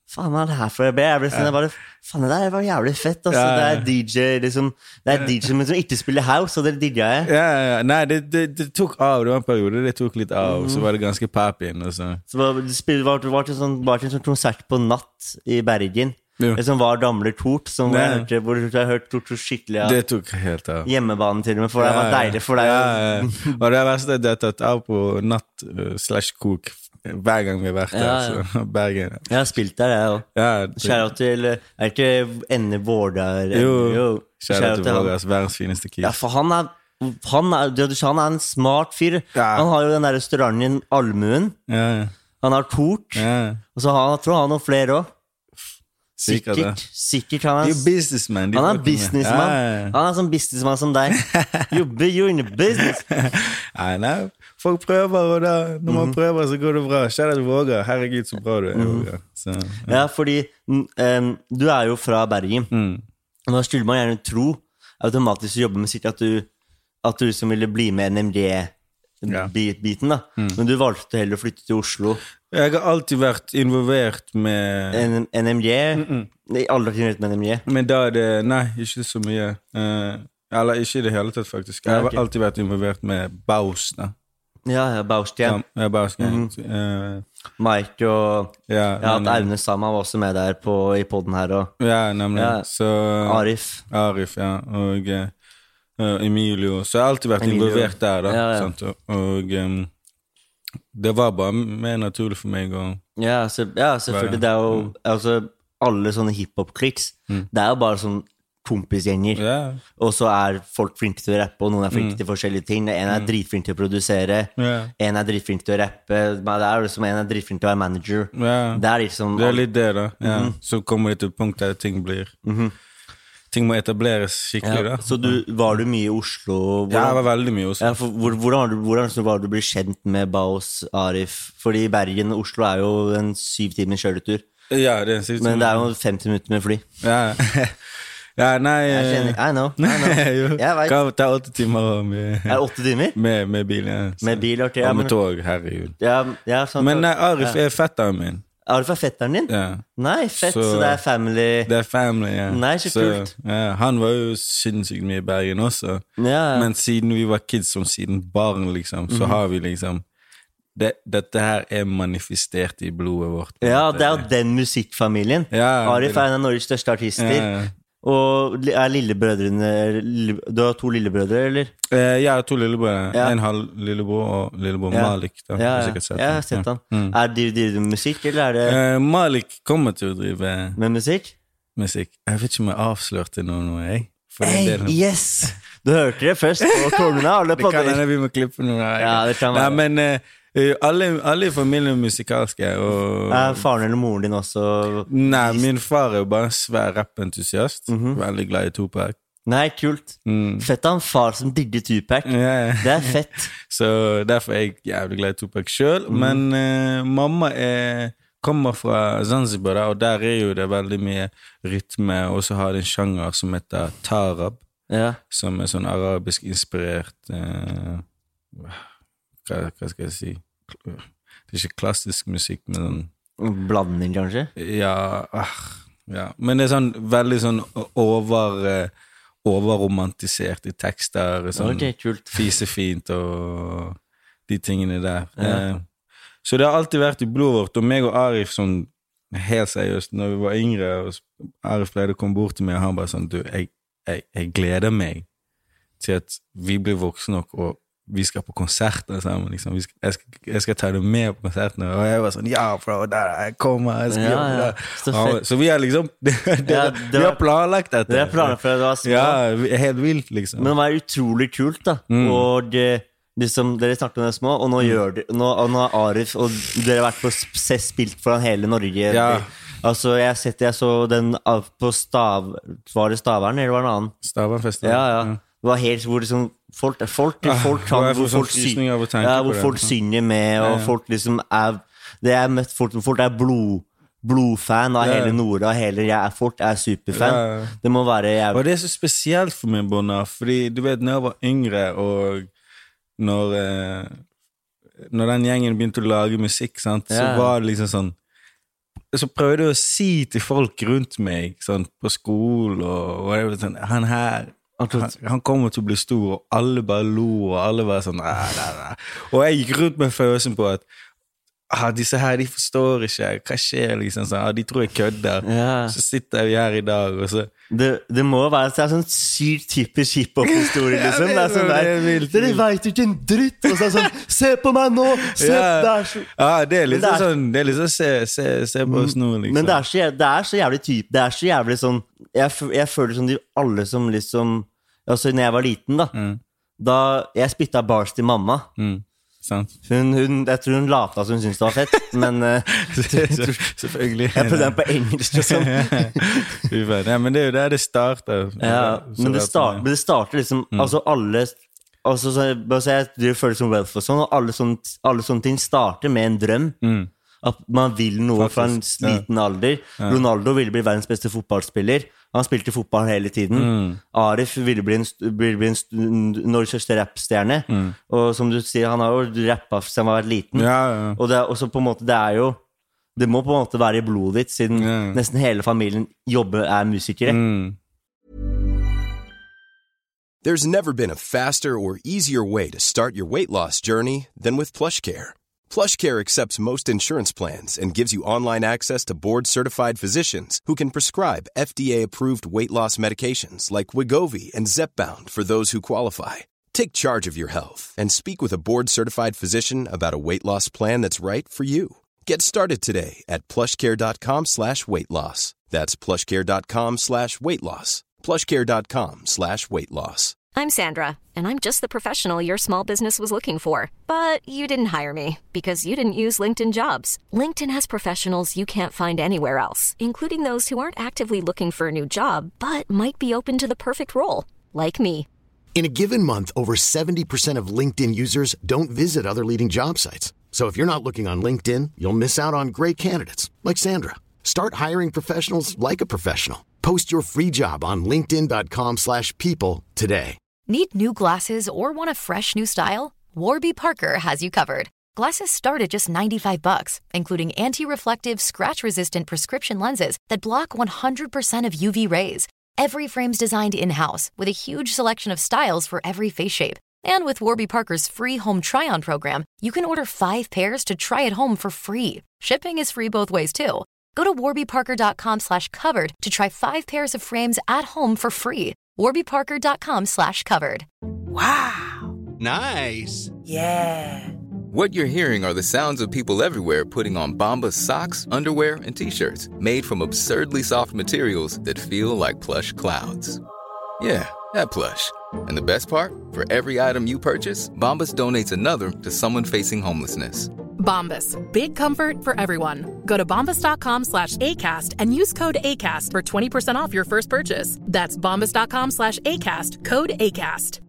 faen, hva er det her for? Jeg ble, jeg ble sånn, jeg bare, faen, det der var jævlig fett, altså. Ja, ja. Det er D J, liksom, det er D J som ikke spiller house, og det digger jeg. Ja, ja, nei, det, det, det tok av, det var en periode, det tok litt av, mm. så var det ganske pap igjen, og så. Så var, det spil, var, var, til sånn, var til en sånn konsert på natt i Bergen, jo. Det som var Damler Tort, som jeg hørte, hvor jeg har hørt Tort så skikkelig av. Det tok helt av. Hjemmebanen til og med, for det var deilig for deg. Ja, ja. Og det verste er det er tatt av på natt uh, slash kok hver gang vi har vært der, ja, ja. Så Bergen. Ja. Jeg har spilt der, jeg også. Ja, Kjære til, er ikke Enne Vårdar? Jo, jo. Kjære til Vårdars, verdens fineste kis. Ja, for han er, han er, du sa han er en smart fyr. Ja. Han har jo den der restauranten Almuen. Ja, ja. Han har Tort, ja. Og så har han, tror han noen flere også. Sikkert, sikkert, sikkert han er, er businessman. Han er businessman. Ja, ja. Han er sånn businessman som deg. Jobber jo in the business. Nei, nei. Folk prøver, og da, når man mm. prøver, så går det bra. Kjære at du våger. Herregud, så bra du er. Mm. Så, ja. ja, fordi um, du er jo fra Bergen. Mm. Og da skulle man gjerne tro automatisk å jobbe med sikkert at du, at du som ville bli med N M G-biten da. Mm. Men du valgte heller å flytte til Oslo. Jeg har alltid vært involvert med N M G? Mm -mm. Jeg har aldri vært involvert med N M G. Men da er det, nei, ikke så mye. Uh, eller ikke i det hele tatt, faktisk. Jeg har ja, okay. alltid vært involvert med Baus, da. Ja, ja, Baustjern. Ja, ja Baustjern. Mm. Uh, Mike og ja, jeg har hatt Aune Sama var også med der på, i podden her. Og, ja, nemlig. Ja, så, Arif. Arif, ja. Og uh, Emilio. Så jeg har alltid vært Emilio. Involvert der, da. Ja, ja. Sant? Og... og um, det var bare mer naturlig for meg å... Ja, så, ja selvfølgelig. Det er jo mm. altså, alle sånne hiphop-kliks. Mm. Det er jo bare sånn kompisgjenger. Yeah. Og så er folk flinke til å rappe, og noen er flinke mm. til forskjellige ting. En er mm. dritflink til å produsere, yeah. en er dritflink til å rappe. Det er liksom en er dritflink til å være manager. Yeah. Det er liksom... Det er litt det, da. Ja. Mm. Så kommer det til et punkt der ting blir... Mm-hmm. Ting må etableres skikkelig, ja, da. Så du, var du mye i Oslo? Hvordan, ja, jeg var veldig mye i Oslo. Ja, for, hvordan, var du, hvordan var du ble kjent med Baus, Arif? Fordi Bergen og Oslo er jo en syv timer kjøretur. Ja, det er en syv timer. Men det er jo femti minutter med fly. Ja, ja nei... Jeg kjenner, I know, I know. Jeg vet. Kan ta åtte timer med... Er det åtte timer? Med, med bil, ja. Så. Med bil, ok. Ja, og med tog, herregud. Ja, ja, sånn, men nei, Arif ja. Er fetteren min. Arif er fetteren din? Ja. Nei, fett, så, så det er family. Det er family, ja. Nei, så, så kult. Ja, han var jo sinnssykt mye i Bergen også. Ja. Men siden vi var kids, som siden barn, liksom, så mm. har vi liksom... Det, dette her er manifestert i blodet vårt. Ja, det er jo den musikkfamilien. Ja, Arif er en av Norges største artister. Ja. Og er lillebrødrene... Du har to lillebrødre, eller? Eh, jeg har to lillebrødre. Ja. En halv lillebror og lillebror ja. Malik. Da. Ja, ja. Sett jeg har sett han. Ja. Mm. Er de, de, de musikk, eller er det... Eh, Malik kommer til å drive... Med musikk? Musikk. Jeg vet ikke om jeg avslørte noe nå, jeg. Hey, yes! Du hørte det først på Tornene, alle på det. kan hende vi må klippe noe. Ja, det kan være. Nei, men... Eh, Alle, alle i familien er musikalske og... Er faren eller moren din også? Nei, min far er jo bare en svær rap-entusiast. Mm-hmm. Veldig glad i Tupac. Nei, kult. mm. Fett av en far som digger Tupac. Yeah. Det er fett. Så derfor er jeg jævlig glad i Tupac selv. mm. Men uh, mamma er, kommer fra Zanzibar, og der er jo det veldig mye rytme. Og så har de en sjanger som heter Tarab, ja. Som er sånn arabisk inspirert uh, hva, hva skal jeg si? Det er ikke klassisk musikk, men sånn... Blanding, kanskje? Ja, ah, ja. Men det er sånn veldig sånn over, overromantisert i tekster, sånn okay, kult. Fisefint og de tingene der. Ja. Eh, så det har alltid vært i blodet vårt, og meg og Arif sånn, helt seriøst, når vi var yngre, og Arif pleide å komme bort til meg, og han bare sånn, du, jeg, jeg, jeg gleder meg til at vi blir voksne nok, og vi skal på konserter sammen, liksom. Vi skal, jeg, skal, jeg skal ta det med på konsertene, og jeg var sånn, ja, bro, der jeg kommer, jeg skal ja, gjøre ja. det. Så, ja, så vi har liksom, det, det, ja, det vi har planlagt dette. Det er planlagt for det var små. Ja, helt vilt, liksom. Men det var utrolig kult, da. Mm. Og det, liksom, dere snakket om det små, og nå mm. gjør det, nå, og nå har Arif, og dere har vært på spilt foran hele Norge. Ja. Altså, jeg har sett, jeg så den på Stav, var det Stavern, eller var det en annen? Stavernfestival. Ja, ja. Mm. Det var helt hvor liksom folk, folk, folk, folk, kan, hvor folk, sy ja, hvor folk synger med, og ja, ja. Folk liksom er, det er møtt, folk, folk er blod, blodfan av ja. Hele Nora, hele, jeg, folk er superfan. Ja, ja. Det må være jævlig. Og det er så spesielt for meg, Bonna, fordi du vet, når jeg var yngre, og når, eh, når den gjengen begynte å lage musikk, sant, så ja. Var det liksom sånn, så prøvde jeg å si til folk rundt meg, sånn, på skolen, og, og jeg, sånn, han her, han, han kommer til å bli stor, og alle bare lo, og alle bare sånn, nei, nei, nei. Og jeg gikk rundt med følelsen på at ah, disse her, de forstår ikke, hva skjer liksom, sånn, ah, de tror jeg kødder, ja. Så sitter vi her i dag, og så... Det, det må være det er sånn sykt typisk hiphop-historie, liksom. Det er sånn der, dere vet ikke en dritt, og så er det sånn, se på meg nå, se ja. der. Så... Ja, det er litt det er... sånn, det er litt sånn, se, se, se på oss nå, liksom. Men det er så, det er så jævlig typ, det er så jævlig sånn, jeg, jeg føler som de alle som liksom, altså når jeg var liten da, mm. da jeg spyttet bars til mamma, mm. Hun, hun, jeg tror hun lata som hun syntes det var fett, men uh, selvfølgelig. Jeg prøvde den på engelsk og sånn. Ja, men det er jo der det starter. Ja, men det, start, men det starter liksom, mm. altså alle, altså, så, så jeg, det føles som wealth og sånn, og alle sånne, alle sånne ting starter med en drøm. Mm. At man vil noe fra en liten ja. alder. Ja. Ronaldo ville bli verdens beste fotballspiller. Han spilte fotball hele tiden. Mm. Arif ville bli en, ville bli en Norges største rappstjerne. Mm. Og som du sier, han har jo rappet siden han var liten. Ja, ja. Og det er også på en måte, det er jo det må på en måte være i blodet ditt, siden ja. nesten hele familien jobber er musikere. Mm. There's never been a faster or easier way to start your weight loss journey than with PlushCare. PlushCare accepts most insurance plans and gives you online access to board-certified physicians who can prescribe F D A-approved weight loss medications like Wegovy and Zepbound for those who qualify. Take charge of your health and speak with a board-certified physician about a weight loss plan that's right for you. Get started today at plushcare.com slash weight loss. That's plushcare.com slash weight loss. plushcare.com slash weight loss. I'm Sandra, and I'm just the professional your small business was looking for. But you didn't hire me, because you didn't use LinkedIn Jobs. LinkedIn has professionals you can't find anywhere else, including those who aren't actively looking for a new job, but might be open to the perfect role, like me. In a given month, over seventy percent of LinkedIn users don't visit other leading job sites. So if you're not looking on LinkedIn, you'll miss out on great candidates, like Sandra. Start hiring professionals like a professional. Post your free job on linkedin.com slash people today. Need new glasses or want a fresh new style? Warby Parker has you covered. Glasses start at just ninety-five bucks, including anti-reflective, scratch-resistant prescription lenses that block one hundred percent of U V rays. Every frame's designed in-house with a huge selection of styles for every face shape. And with Warby Parker's free home try-on program, you can order five pairs to try at home for free. Shipping is free both ways, too. Go to warbyparker.com slash covered to try five pairs of frames at home for free. warbyparker.com slash covered. Wow. Nice. Yeah. What you're hearing are the sounds of people everywhere putting on Bombas socks, underwear, and T-shirts made from absurdly soft materials that feel like plush clouds. Yeah, that plush. And the best part? For every item you purchase, Bombas donates another to someone facing homelessness. Bombas. Big comfort for everyone. Go to bombas.com slash ACAST and use code ACAST for twenty percent off your first purchase. That's bombas.com slash ACAST. Code ACAST.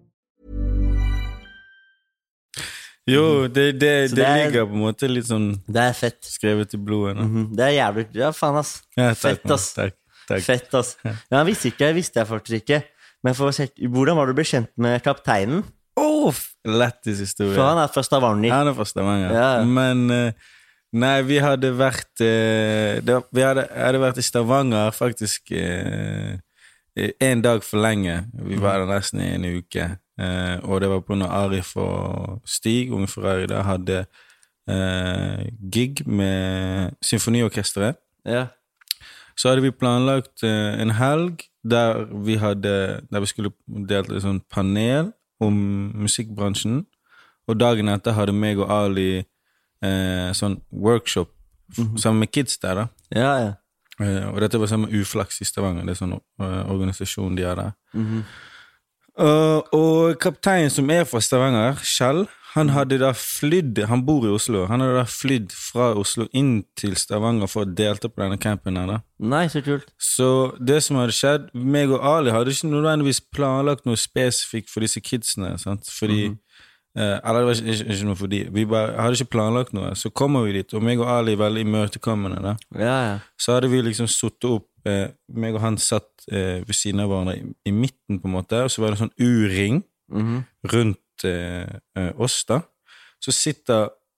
Jo, det, det, det, det er, ligger på en måte litt sånn det er fett. Skrevet i blodet. Mm-hmm. Det er jævlig, ja faen ass. Ja, takk, fett ass. Takk, takk. Fett ass. Ja, han visste ikke, jeg visste jeg faktisk ikke. Men for å se, hvordan var du ble kjent med kapteinen? Åh, oh, lettis historie. For han er fra Stavanger. Han er fra Stavanger, ja. Men nei, vi hadde vært det, vi hadde, hadde vært i Stavanger faktisk en dag for lenge. Vi var der nesten i en uke. Uh, og det var på når Arif og Stig, Unge Ferrari, da hadde uh, gig med symfoniorkestret. Ja. Så hadde vi planlagt uh, en helg der vi hadde, der vi skulle delt et sånt panel om musikkbransjen, og dagen etter hadde meg og Ali uh, sånn workshop mm-hmm. sammen med kids der da. Ja, ja. Uh, og dette var sammen med Uflaks i Stavanger, det er sånn uh, organisasjon de har der. Mhm. Uh, og kapteinen som er fra Stavanger, Kjell, han hadde da flydd, han bor i Oslo, han hadde da flydd fra Oslo inn til Stavanger for å delta på denne campen her da. Nei, så kult. Så det som hadde skjedd, meg og Ali hadde ikke nødvendigvis planlagt noe spesifikt for disse kidsene, sant? Fordi, mm-hmm. uh, eller det var ikke, ikke, ikke noe for de, vi bare hadde ikke planlagt noe, så kommer vi dit, og meg og Ali er veldig imøtekommende da. Ja, ja. Så hadde vi liksom suttet opp, eh, meg og han satt eh, ved siden av hverandre i, i midten på en måte, og så var det en sånn U-ring mm-hmm. rundt eh, oss da. Så sitter,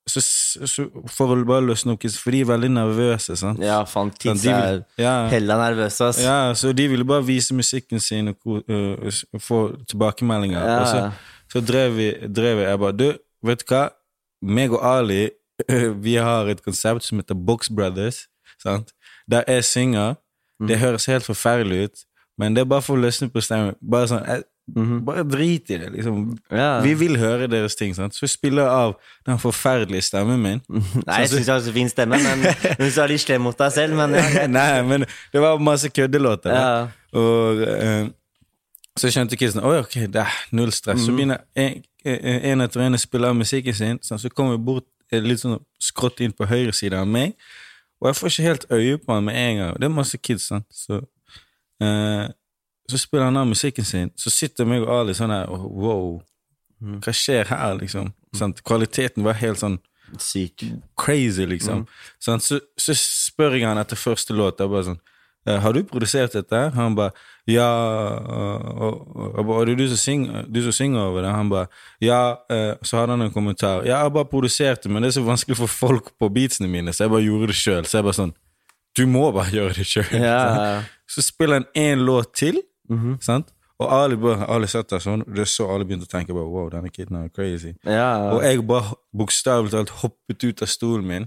så, så for å bare løsne opp kids, for de er veldig nervøse, sant? Ja, fan, kids de, er ja. Hella nervøse, ass. Ja, så de ville bare vise musikken sin og uh, få tilbakemeldinger. Ja. Og så, så drev vi, drev jeg bare, du, vet du hva? Meg og Ali, uh, vi har et konsept som heter Box Brothers, sant? Der jeg synger, det mm. høres helt forferdelig ut, men det er bare for å løsne på stemmen. Bare sånn, jeg, mm-hmm. bare drit i det, liksom. Ja. Vi vil høre deres ting, sant? Så vi spiller av den forferdelige stemmen min. Nei, jeg synes jeg har så fin stemme, men du sa litt slem mot deg selv, men... Ja. Nei, men det var masse køddelåter. Ja. Og uh, så skjønte kidsen, oi, ok, det er null stress. Mm. Så begynner en, en etter en å spille av musikken sin, så kommer vi bort litt sånn skrått inn på høyre side av meg, og jeg får ikke helt øye på han med en gang. Det er masse kids, sant? Så... Uh, så spiller han av musikken sin, så sitter meg og Ali sånn her, oh, wow, hva skjer her, liksom? Sånn, kvaliteten var helt sånn syk, crazy, liksom. Mm. Sånn, så, så spør jeg han etter første låt, jeg bare sånn, har du produsert dette? Han bare, ja, og, og, og, og det er du som synger, du som synger over det? Han bare, ja, så hadde han en kommentar, ja, jeg bare produserte, men det er så vanskelig for folk på beatsene mine, så jeg bare gjorde det selv, så jeg bare sånn, du må bare gjøre det selv. Ja. Så spiller han en låt til, mm-hmm. sant? Og alle, alle satt der sånn, og det så alle begynte å tenke bare, wow, denne kiden er crazy. Ja. Og jeg bare bokstavelig talt hoppet ut av stolen min,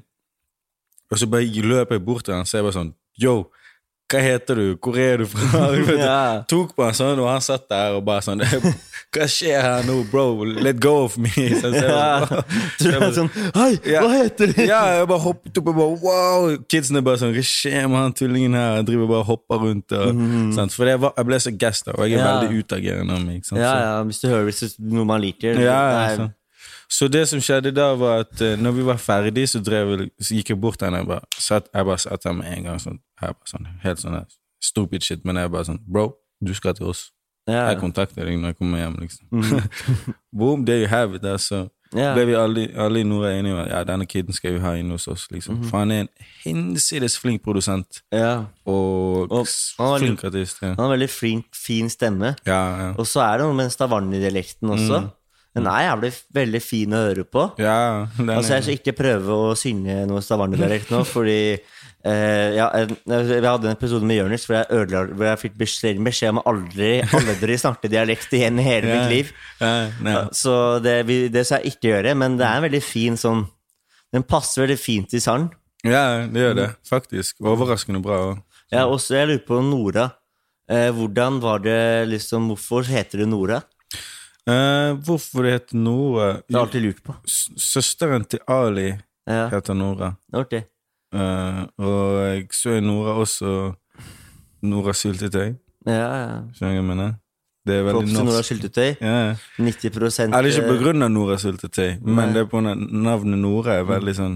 og så bare løp jeg bort til han, så jeg bare sånn, yo, hva heter du? Hvor er du fra? Ja. Tok på han sånn, og han satt der og bare sånn, hva skjer her nå, bro? Let go of me. Så jeg bare, du er sånn, hei, ja, hva heter du? Ja, jeg bare hoppet opp og bare, wow, kidsen er bare sånn, hva skjer med han tullingen her? Jeg driver bare og hopper rundt, og, mm. sant? For jeg, var, jeg ble så gass da, og jeg er ja. veldig utagerende av meg. Sant? Ja, ja, hvis du hører hvis det er noe man liker. Ja, ja, så det som skjedde da var at uh, når vi var ferdige, så, drev, så gikk jeg bort til henne, jeg bare satt, jeg bare satt her med en gang, sånn, jeg bare sånn, helt sånn stupid shit, men jeg bare sånn, bro, du skal til oss. Ja. Jeg kontakter deg når jeg kommer hjem, liksom. Mm. Boom, there you have it, altså. Ja. Ble vi alle, alle i Nora enige om, ja, denne kiden skal vi ha inn hos oss, liksom. Mm-hmm. For han er en hinsides flink produsent. Ja. Og, og flink artist, ja. Han har veldig fin, fin stemme. Ja, ja. Og så er det noe med Stavanger-dialekten også. Mm. Den er jævlig veldig fin å høre på. Ja, altså jeg skal ikke prøve å synge noe Stavanger-dialekt nå, fordi eh, ja, jeg, jeg hadde en episode med Jørnes hvor jeg, ødela, hvor jeg fikk beskjed, beskjed om å aldri, aldri snakke dialekt igjen i hele ja, mitt liv. Ja, ja. Så det, det skal jeg ikke gjøre, men det er en veldig fin sånn, den passer veldig fint i sang. Ja, det gjør det, faktisk. Overraskende bra. Ja, også jeg lurer på Nora. Eh, hvordan var det liksom, hvorfor heter det Nora? Uh, hvorfor det heter Nora? Det har jeg alltid lurt på. Søsteren til Ali ja. heter Nora. Ok. Uh, og jeg så er Nora også Nora syltetøy. Ja, ja. Skjønner jeg mener? Det er veldig norsk. Nora syltetøy. Ja. nitti prosent. Er det ikke på grunn av Nora syltetøy, men det er på navnet Nora er veldig sånn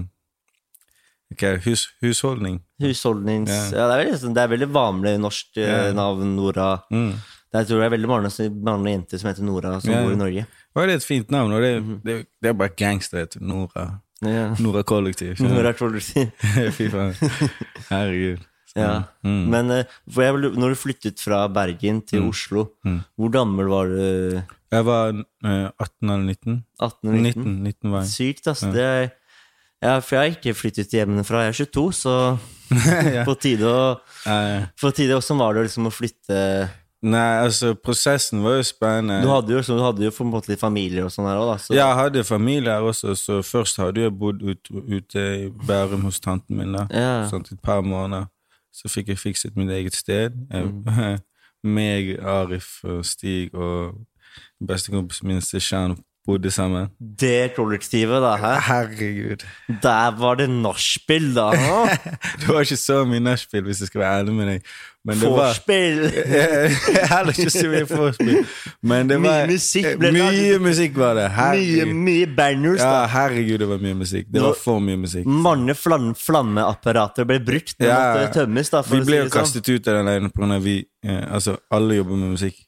okay, hus, husholdning. Husholdnings... Ja, ja det, er veldig, det er veldig vanlig norsk ja. navn, Nora. Mm. Jeg tror det er veldig mange, mange jenter som heter Nora, som ja. bor i Norge. Og det er et fint navn, og det, mm-hmm. det, det er bare gangster til Nora. Ja. Nora kollektiv. Nora kollektiv. Fy faen. Herregud. Ja. Mm. Men for jeg, når du flyttet fra Bergen til mm. Oslo, mm. hvor gammel var du? Jeg var uh, atten eller nitten. atten eller nitten? nitten, nitten var jeg. Sykt, ass. Ja. Det er, ja, for jeg har ikke flyttet hjemmefra. Jeg er tjueto, så ja. på tide å... Ja, ja. På tide også var det liksom å flytte... Nei, altså, prosessen var jo spennende. Du hadde jo, du hadde jo på en måte litt familie og sånn her også, da. Så. Ja, jeg hadde familie her også, så først hadde jeg bodd ut, ute i Bærum hos tanten min da, ja. sånn et par måneder. Så fikk jeg fikset mitt eget sted. Mm. Meg, Arif og Stig og bestekompisen min Stishan bodde sammen. Det kollektivet da, hæ? Herregud. Der var det nachspiel da, hæ? Det var ikke så mye nachspiel, hvis jeg skal være ærlig med deg. Forspill! Jeg hadde ikke så mye forspill. Men det var... Mye musikk ble det. Mye musikk var det. Herregud. Mye, mye banners da. Ja, herregud, det var mye musikk. Det var for mye musikk. Mange flam flammeapparater ble brukt når ja, det tømmes da. Vi ble jo kastet ut av den ene på grunn av vi, eh, altså alle jobber med musikk.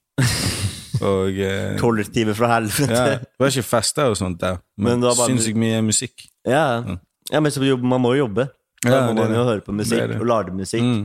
Og, eh, kollektivet fra helvete. Ja, det var ikke fester og sånt der, men, men bare... sinnssykt mye musikk. Ja, ja men så, man må jo jobbe. Da ja, må man jo høre på musikk det det. Og lage musikk. Mm.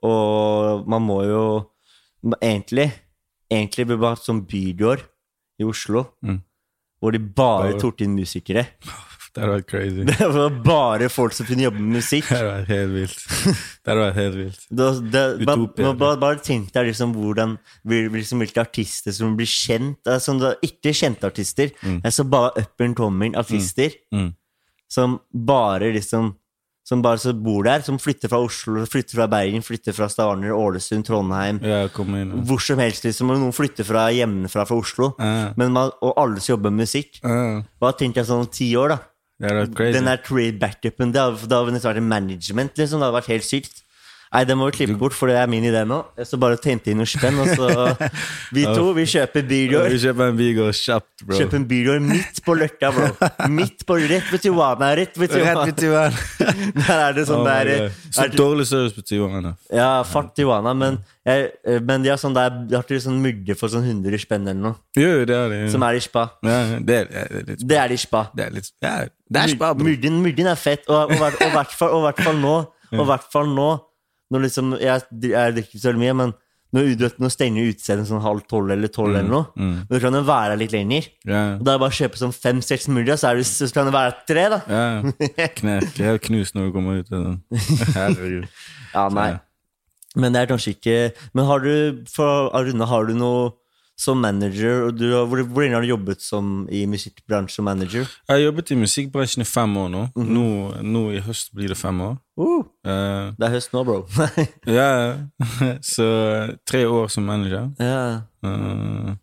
Og man må jo egentlig, egentlig blir bare som bygård i Oslo, mm. hvor de bare tok inn musikere. Det hadde vært crazy. Det var bare folk som kunne jobbe med musikk. Det hadde vært helt vilt. Det hadde vært helt vilt. Det, det, Utopia. bare, bare, bare tenk deg liksom hvordan, liksom, hvilke artister som blir kjent, altså, ikke kjente artister, mm. altså bare up and coming artister, mm. Mm. som bare liksom, som bare så bor der, som flytter fra Oslo, flytter fra Bergen, flytter fra Stavanger, Ålesund, Trondheim, ja, inn, ja. hvor som helst liksom, og noen flytter fra hjemmefra fra Oslo, ja. Men man, og alle som jobber med musikk. Ja. Hva tenkte jeg sånn om ti år da? Ja, det er crazy. Den der trade backupen, da har vi nesten vært en management, liksom, det har vært helt sykt. Nei, det må vi klippe bort, for det er min idé nå. Så bare tente inn noe spenn, og så vi to, vi kjøper Bigor. Vi kjøper en Bigor kjapt, bro. Kjøper en Bigor midt på løkka, bro. Midt på, rett ved Tijuana, rett ved Tijuana. Rett ved Tijuana. Der er det sånn oh der... Så dårlig service på Tijuana. Ja, fuck Tijuana, men, jeg, men de har sånn der, de har til sånn mugge for sånn hundre spenn eller noe. Jo, det er det. Ja. Som er i spa. Ja, det er, det er litt spa. Det er i spa. Det er litt, ja, det er spa, bro. Muggen, muggen er fett, og, og, og, og hvert fall, og hvert fall nå, og hvert fall nå, når liksom, jeg, jeg drikker ikke så mye, men når du vet, når stenger utstedet sånn halv tolv eller tolv mm, eller noe, mm. men du kan jo være litt lenger. Yeah. Og da er det bare å kjøpe sånn fem, seks mulig, så, er det, så kan det være tre, da. Ja, knekk, jeg har knust når du kommer ut. Herregud. Ja, nei. Men det er kanskje ikke... Men har du, for Aruna, har du noe som manager, og du, hvor, hvor har du jobbet som i musikkbransjen som manager? Jeg har jobbet i musikkbransjen i fem år nå. Mm-hmm. nå. Nå i høst blir det fem år. Uh, uh, det er høst nå, bro. Ja, så tre år som manager. Ja. Uh,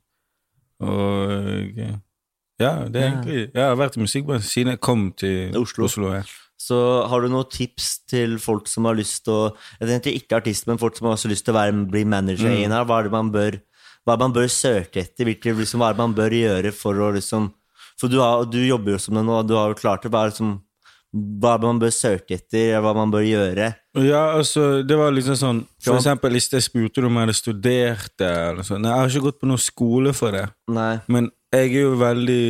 og ja, det er egentlig... Jeg har vært i musikkbransjen siden jeg kom til Oslo. Oslo ja. Så har du noen tips til folk som har lyst til å... Jeg tenker ikke artist, men folk som har også lyst til å være, bli manager mm. i en her. Hva er det man bør... Hva man bør søke etter, hvilke, liksom, hva man bør gjøre for å liksom, for du, har, du jobber jo som det nå, du har jo klart det, hva, liksom, hva man bør søke etter, hva man bør gjøre. Ja, altså, det var liksom sånn, for eksempel, hvis jeg spurte om jeg hadde studert det, eller sånn, nei, jeg har ikke gått på noen skole for det. Nei. Men jeg er jo veldig,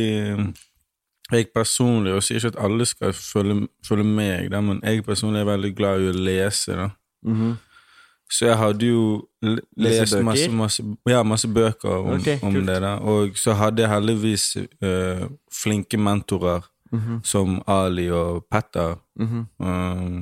jeg personlig, og sier ikke at alle skal følge, følge meg, da, men jeg personlig er veldig glad i å lese, da. Mhm. Så jeg hadde jo lest masse, masse, ja, masse bøker om, okay, om det da, og så hadde jeg heldigvis uh, flinke mentorer mm-hmm. som Ali og Petter. Mm-hmm. um,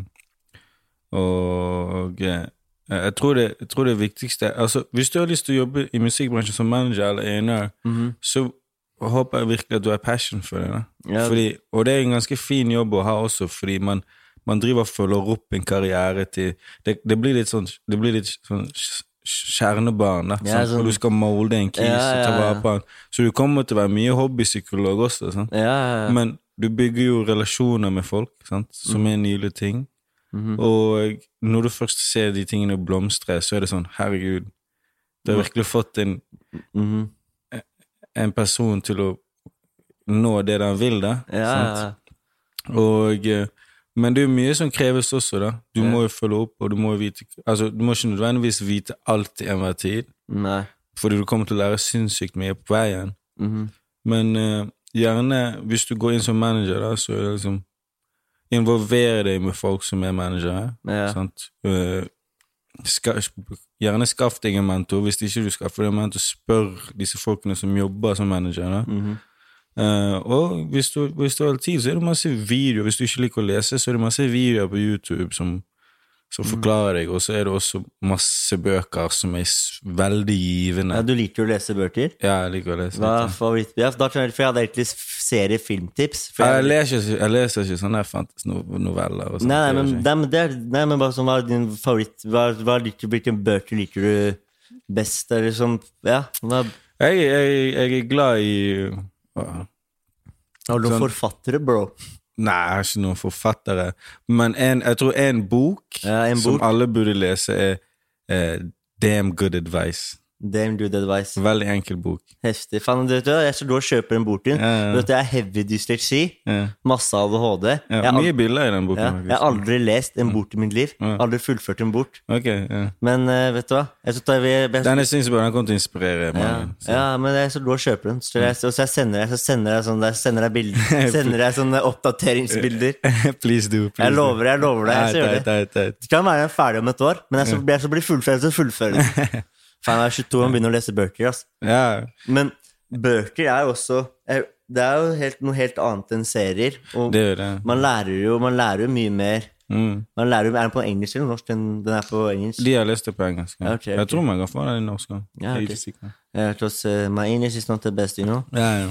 og uh, jeg, tror det, jeg tror det viktigste, altså hvis du har lyst til å jobbe i musikkbransjen som manager eller ener, mm-hmm. så håper jeg virkelig at du har passion for det da. Ja. Fordi, og det er en ganske fin jobb å ha også, fordi man Man driver og følger opp en karriere til... Det, det blir litt sånn, det blir litt sånn kjernebarn, da, ja, sånn, og du skal molde en kis ja, ja, ja. og ta vare på han. Så du kommer til å være mye hobbypsykolog også, sant? Ja, ja, ja. Men du bygger jo relasjoner med folk, sant? Som mm. er nylige ting. Mm-hmm. Og når du først ser de tingene blomstre, så er det sånn, herregud, du har virkelig fått en, mm-hmm. en person til å nå det han vil, da. Ja, sant? Ja. Og... Men det er jo mye som kreves også, da. Du ja. må jo følge opp, og du må jo vite... Altså, du må ikke nødvendigvis vite alt i enhver tid. Nei. Fordi du kommer til å lære sinnssykt mye på veien. Mm-hmm. Men uh, gjerne, hvis du går inn som manager, da, så er det liksom... Involvere deg med folk som er manager, ja. sant? Uh, ska, gjerne skaff deg en mentor. Hvis ikke du skaffer deg en mentor, spør disse folkene som jobber som manager, da. Mhm. Uh, og hvis du, hvis du har tid, så er det masse videoer. Hvis du ikke liker å lese, så er det masse videoer på YouTube som, som forklarer deg, og så er det også masse bøker som er veldig givende. Ja, du liker å lese bøker? Ja, jeg liker å lese. Hva er favoritt? Ja, for jeg hadde egentlig serie filmtips. Jeg, jeg, leser ikke, jeg leser ikke sånne fantasy-noveller og sånt. Nei, nei, men, det, det er, nei, men bare sånn, hva er din favoritt? Hva, hva liker, hvilke bøker liker du best? Eller sånn, ja. Hva... Jeg, jeg, jeg er glad i... Har du noen sånn, forfattere, bro? Nei, jeg har ikke noen forfattere. Men en, jeg tror en bok, ja, en bok som alle burde lese er eh, Damn Good Advice. Damn Good Advice. Veldig enkel bok. Heftig. Fan, du vet, jeg skal gå og kjøpe den boken. Ja, ja. Du vet, jeg er heavy dysleksi, ja. Masse A D H D. Ja, mye aldri, bilder i den boken. Ja, jeg har aldri lest en bok i mitt liv. Ja. Aldri fullført en bok. Okay, ja. Men uh, vet du hva? Jeg skal ta, jeg, jeg, den er sinnssykt, den kommer til å inspirere ja. mange. Ja, men jeg skal gå og kjøpe den. Så jeg, så jeg sender deg, så sender jeg sånn, jeg sender deg bilder, sender deg sånne oppdateringsbilder. Please do, please jeg lover, jeg lover deg, jeg ser det. Det kan være ferdig om et år, men jeg skal, jeg skal bli fullført, så fullført. Faen, jeg er tjueto og begynner å lese bøker, ass. Ja. Men bøker er jo også... Jeg, det er jo helt, noe helt annet enn serier. Og det er det. Man lærer jo man lærer jo mye mer. Mm. Man lærer jo, er den på engelsk eller norsk? Den, den er på engelsk. De har lest det på engelsk. Ja. Okay, okay. Jeg tror man kan få den i norsk. Ja, jeg er ikke sikker. Jeg hørte oss, uh, my English is not the best, you know? Ja, ja.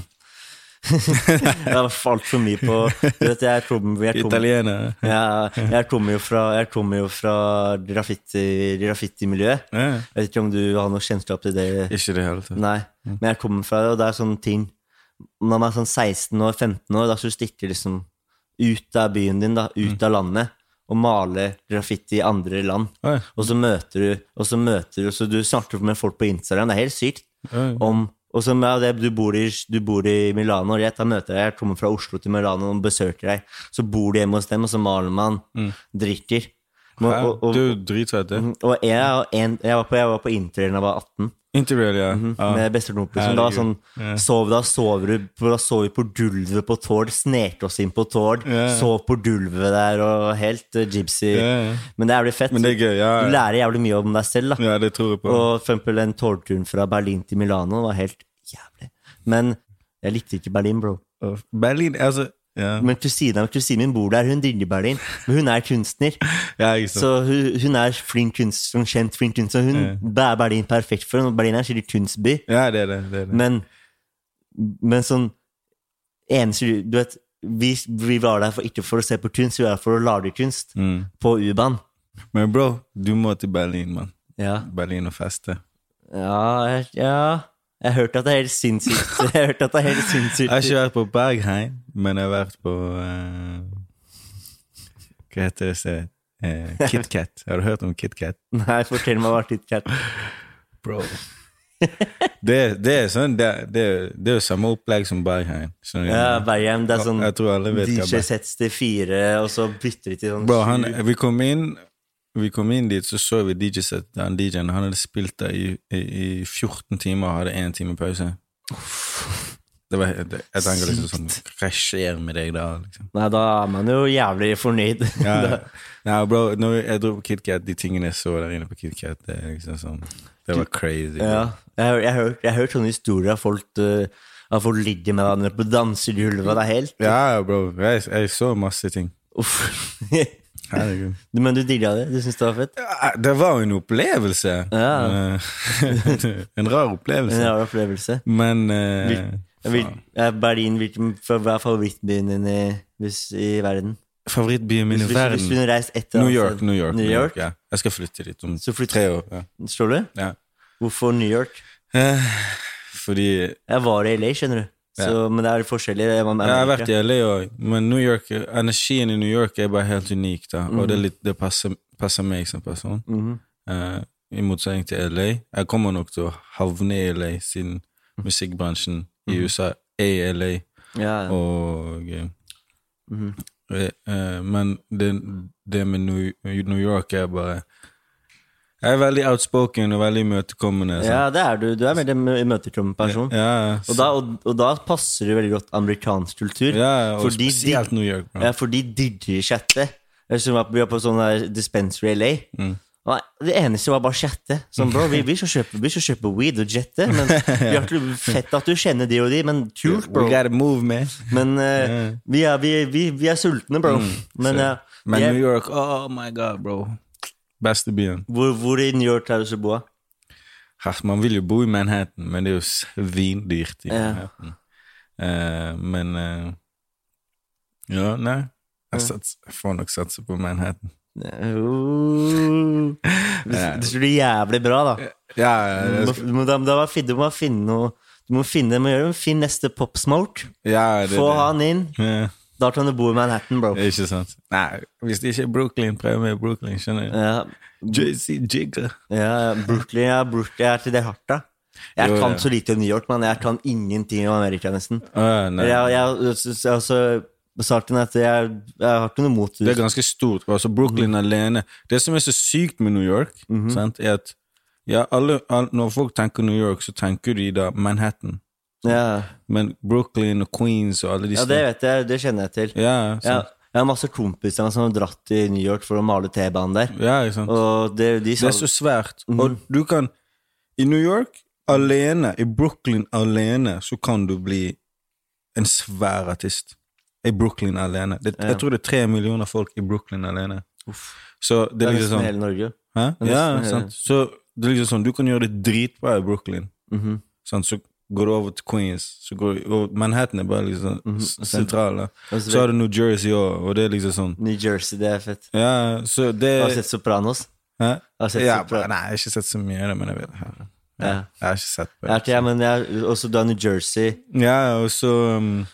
Jeg har falt for mye på du vet, jeg kommer, jeg kommer, Italiener. Ja, jeg kommer jo fra, jeg kommer jo fra graffiti, graffiti-miljøet. Ja. Jeg vet ikke om du har noe kjennskap til det. Ikke det hele tatt. Nei, men jeg kommer fra det, og det er sånne ting. Når man er sånn seksten år, femten år, da så stikker liksom ut av byen din, da, ut av landet, og male graffiti i andre land. Oi. Og så møter du, og så møter du, så du snakker med folk på Instagram, det er helt sykt, Oi. om og så med det, du bor, i, du bor i Milano, og jeg tar møter deg, jeg kommer fra Oslo til Milano og besøker deg, så bor du hjemme hos dem, og så maler man, mm. drikker. Og, og, og, du dritsett det. Og jeg, en, jeg var på, jeg var på Interrail da jeg var atten. Interrail, ja. Mm-hmm, ah. Med bestekompisen. Da, sånn, yeah. sov, da sover du, da sov vi på gulvet på Tord, snerte oss inn på Tord, yeah. sov på gulvet der, og helt uh, gypsy. Yeah. Men det er jævlig fett. Men det er gøy, ja, ja. Du lærer jævlig mye om deg selv, da. Ja, det tror jeg på. Og for eksempel en Tord-turen fra Berlin til Milano var helt jævlig. Men jeg likte ikke Berlin, bro. Berlin, altså ja. Men kusinen, kusinen min bor der, hun digger Berlin. Men hun er kunstner. Ja, ikke sant. Så hun, hun er flink kunstner, kjent flink kunstner. Hun ja. er Berlin perfekt for henne. Berlin er en skikkelig kunstby. Ja, det er det. det, er det. Men, men sånn eneste, du vet, vi, vi var der for, ikke for å se på kunst, vi var der for å lage kunst mm. på U-banen. Men bro, du må til Berlin, man. Ja. Berlin og feste. Ja, ja. Jeg har hørt at det er helt sinnssykt. Jeg har hørt at det er helt sinnssykt. Jeg har ikke vært på Bergheim, men jeg har vært på uh, hva heter det stedet? Uh, KitKat. Har du hørt om KitKat? Nei, fortell meg hva KitKat. Bro. Det, det er sånn, det, det, det er jo samme opplegg som Bergheim. Sånn, ja, Bergheim, det er sånn jeg tror alle vet D J sets til fire, og så bytter de til sånn Bro, han, vi kom inn Vi kom inn dit, så så vi D J-set, den D J-en, han hadde spilt der i, i, i fjorten timer, og hadde en time pause. Det var, det, jeg tenker liksom sånn, hva skjer med deg da, liksom? Nei, da er man jo jævlig fornøyd. Ja, ja bro, når jeg dro på KitKat, de tingene jeg så der inne på KitKat, det er liksom sånn, det var crazy. Ja, jeg, jeg, har, jeg har hørt sånne historier av folk, uh, av folk ligger med hverandre på dansegulvet, det er helt... Ja, bro, jeg, jeg så masse ting. Uff. Herregud. Men du digget det? Du synes det var fett? Ja, det var en opplevelse. Ja. En rar opplevelse. En rar opplevelse. Men... Uh, vil, vil, er Berlin, hvilken, hva er favorittbyen din i, hvis, i verden? Favorittbyen min i hvis, verden? Hvis du kunne reist etter... New York, New York, New York. Ja. Jeg skal flytte dit om flytte, tre år. Ja. Står du? Ja. Hvorfor New York? Uh, fordi... Jeg var i L A, skjønner du. Så, ja. Men det er forskjellig. Jeg, jeg har vært i L A også, men New York, energien i New York er bare helt unik da, mm. og det, litt, det passer, passer meg som person. Mm. Uh, I motsetning til L A. Jeg kommer nok til å havne i L A siden musikkbransjen mm. i U S A er i L A. Ja, ja. Og, mm. uh, uh, men det, det med New, New York er bare... Jeg er veldig outspoken og veldig imøtekommende. Ja, det er du. Du er veldig imøtekommende person. Ja, ja. Og, da, og, og da passer det veldig godt amerikansk kultur. Ja, og fordi spesielt de, New York. Bro. Ja, for de digger chatte. Jeg var på, på sånn der dispensary L A. Mm. Og det eneste var bare chatte. Sånn, bro, vi, vi, skal kjøpe, vi skal kjøpe weed og jette, men vi har ikke fett at du kjenner de og de, men kult, bro. We gotta move, man. Men uh, yeah. vi, er, vi, vi, vi er sultne, bro. Mm. Men, uh, men New York, oh my god, bro. Beste byen. Hvor, hvor i New York er du så bo? Man vil jo bo i Manhattan, men det er jo svindyrt i ja. Manhattan. Uh, men uh, ja, nei. Jeg, sats, jeg får nok satse på Manhattan. Uh, det, det skulle bli jævlig bra, da. Ja, ja, du, må, du, må, du, må finne, du må finne noe. Du må finne, må gjøre, finn neste Pop Smoke. Ja, få det. Han inn. Ja. Da kan du bo i Manhattan, bro. Ikke sant. Nei, hvis det ikke er Brooklyn, prøv med Brooklyn, skjønner du? Ja. Jay-Z, Jigga. Ja, Brooklyn, ja, Brooklyn er til det hardt, da. Jeg jo, kan ja. så lite om New York, men jeg kan ingenting om Amerika, nesten. Ah, nei. Jeg, jeg, jeg, altså, saken er at jeg, jeg har ikke noe mot det. Det er ganske stort, altså Brooklyn mm. alene. Det som er så sykt med New York, mm-hmm. sant, er at ja, alle, alle, når folk tenker New York, så tenker de da Manhattan. Ja. Men Brooklyn og Queens og alle de ja, det vet jeg, det kjenner jeg til. Ja, ja, jeg har masse kompiser som har dratt til New York for å male T-banen der. Ja, ikke sant. Og det, de det er så svært. Mm. Og du kan, i New York alene, i Brooklyn alene, så kan du bli en svær artist i Brooklyn alene. Det, Ja. Jeg tror det er tre millioner folk i Brooklyn alene. Uff. Så det Det er er liksom nesten sånn... hele Norge. Hæ? Det er Ja, nesten hele- sant. Så det er liksom sånn, du kan gjøre det dritbra i Brooklyn. Mhm. Sant? Så går du over til Queens, så går du, og Manhattan er bare liksom Mhm. s- sentral. da. Og så Så har du New Jersey også, og det er liksom sånn... New Jersey, det er fett. Ja, så det... Jeg har sett Sopranos. Hæ? Har sett Ja, Sopra- nei, jeg har ikke sett så mye av det, men jeg vet ja. Ja, Ja. Jeg har ikke sett på Jeg har ikke, ja, men jeg, også da New Jersey. Ja, og så um,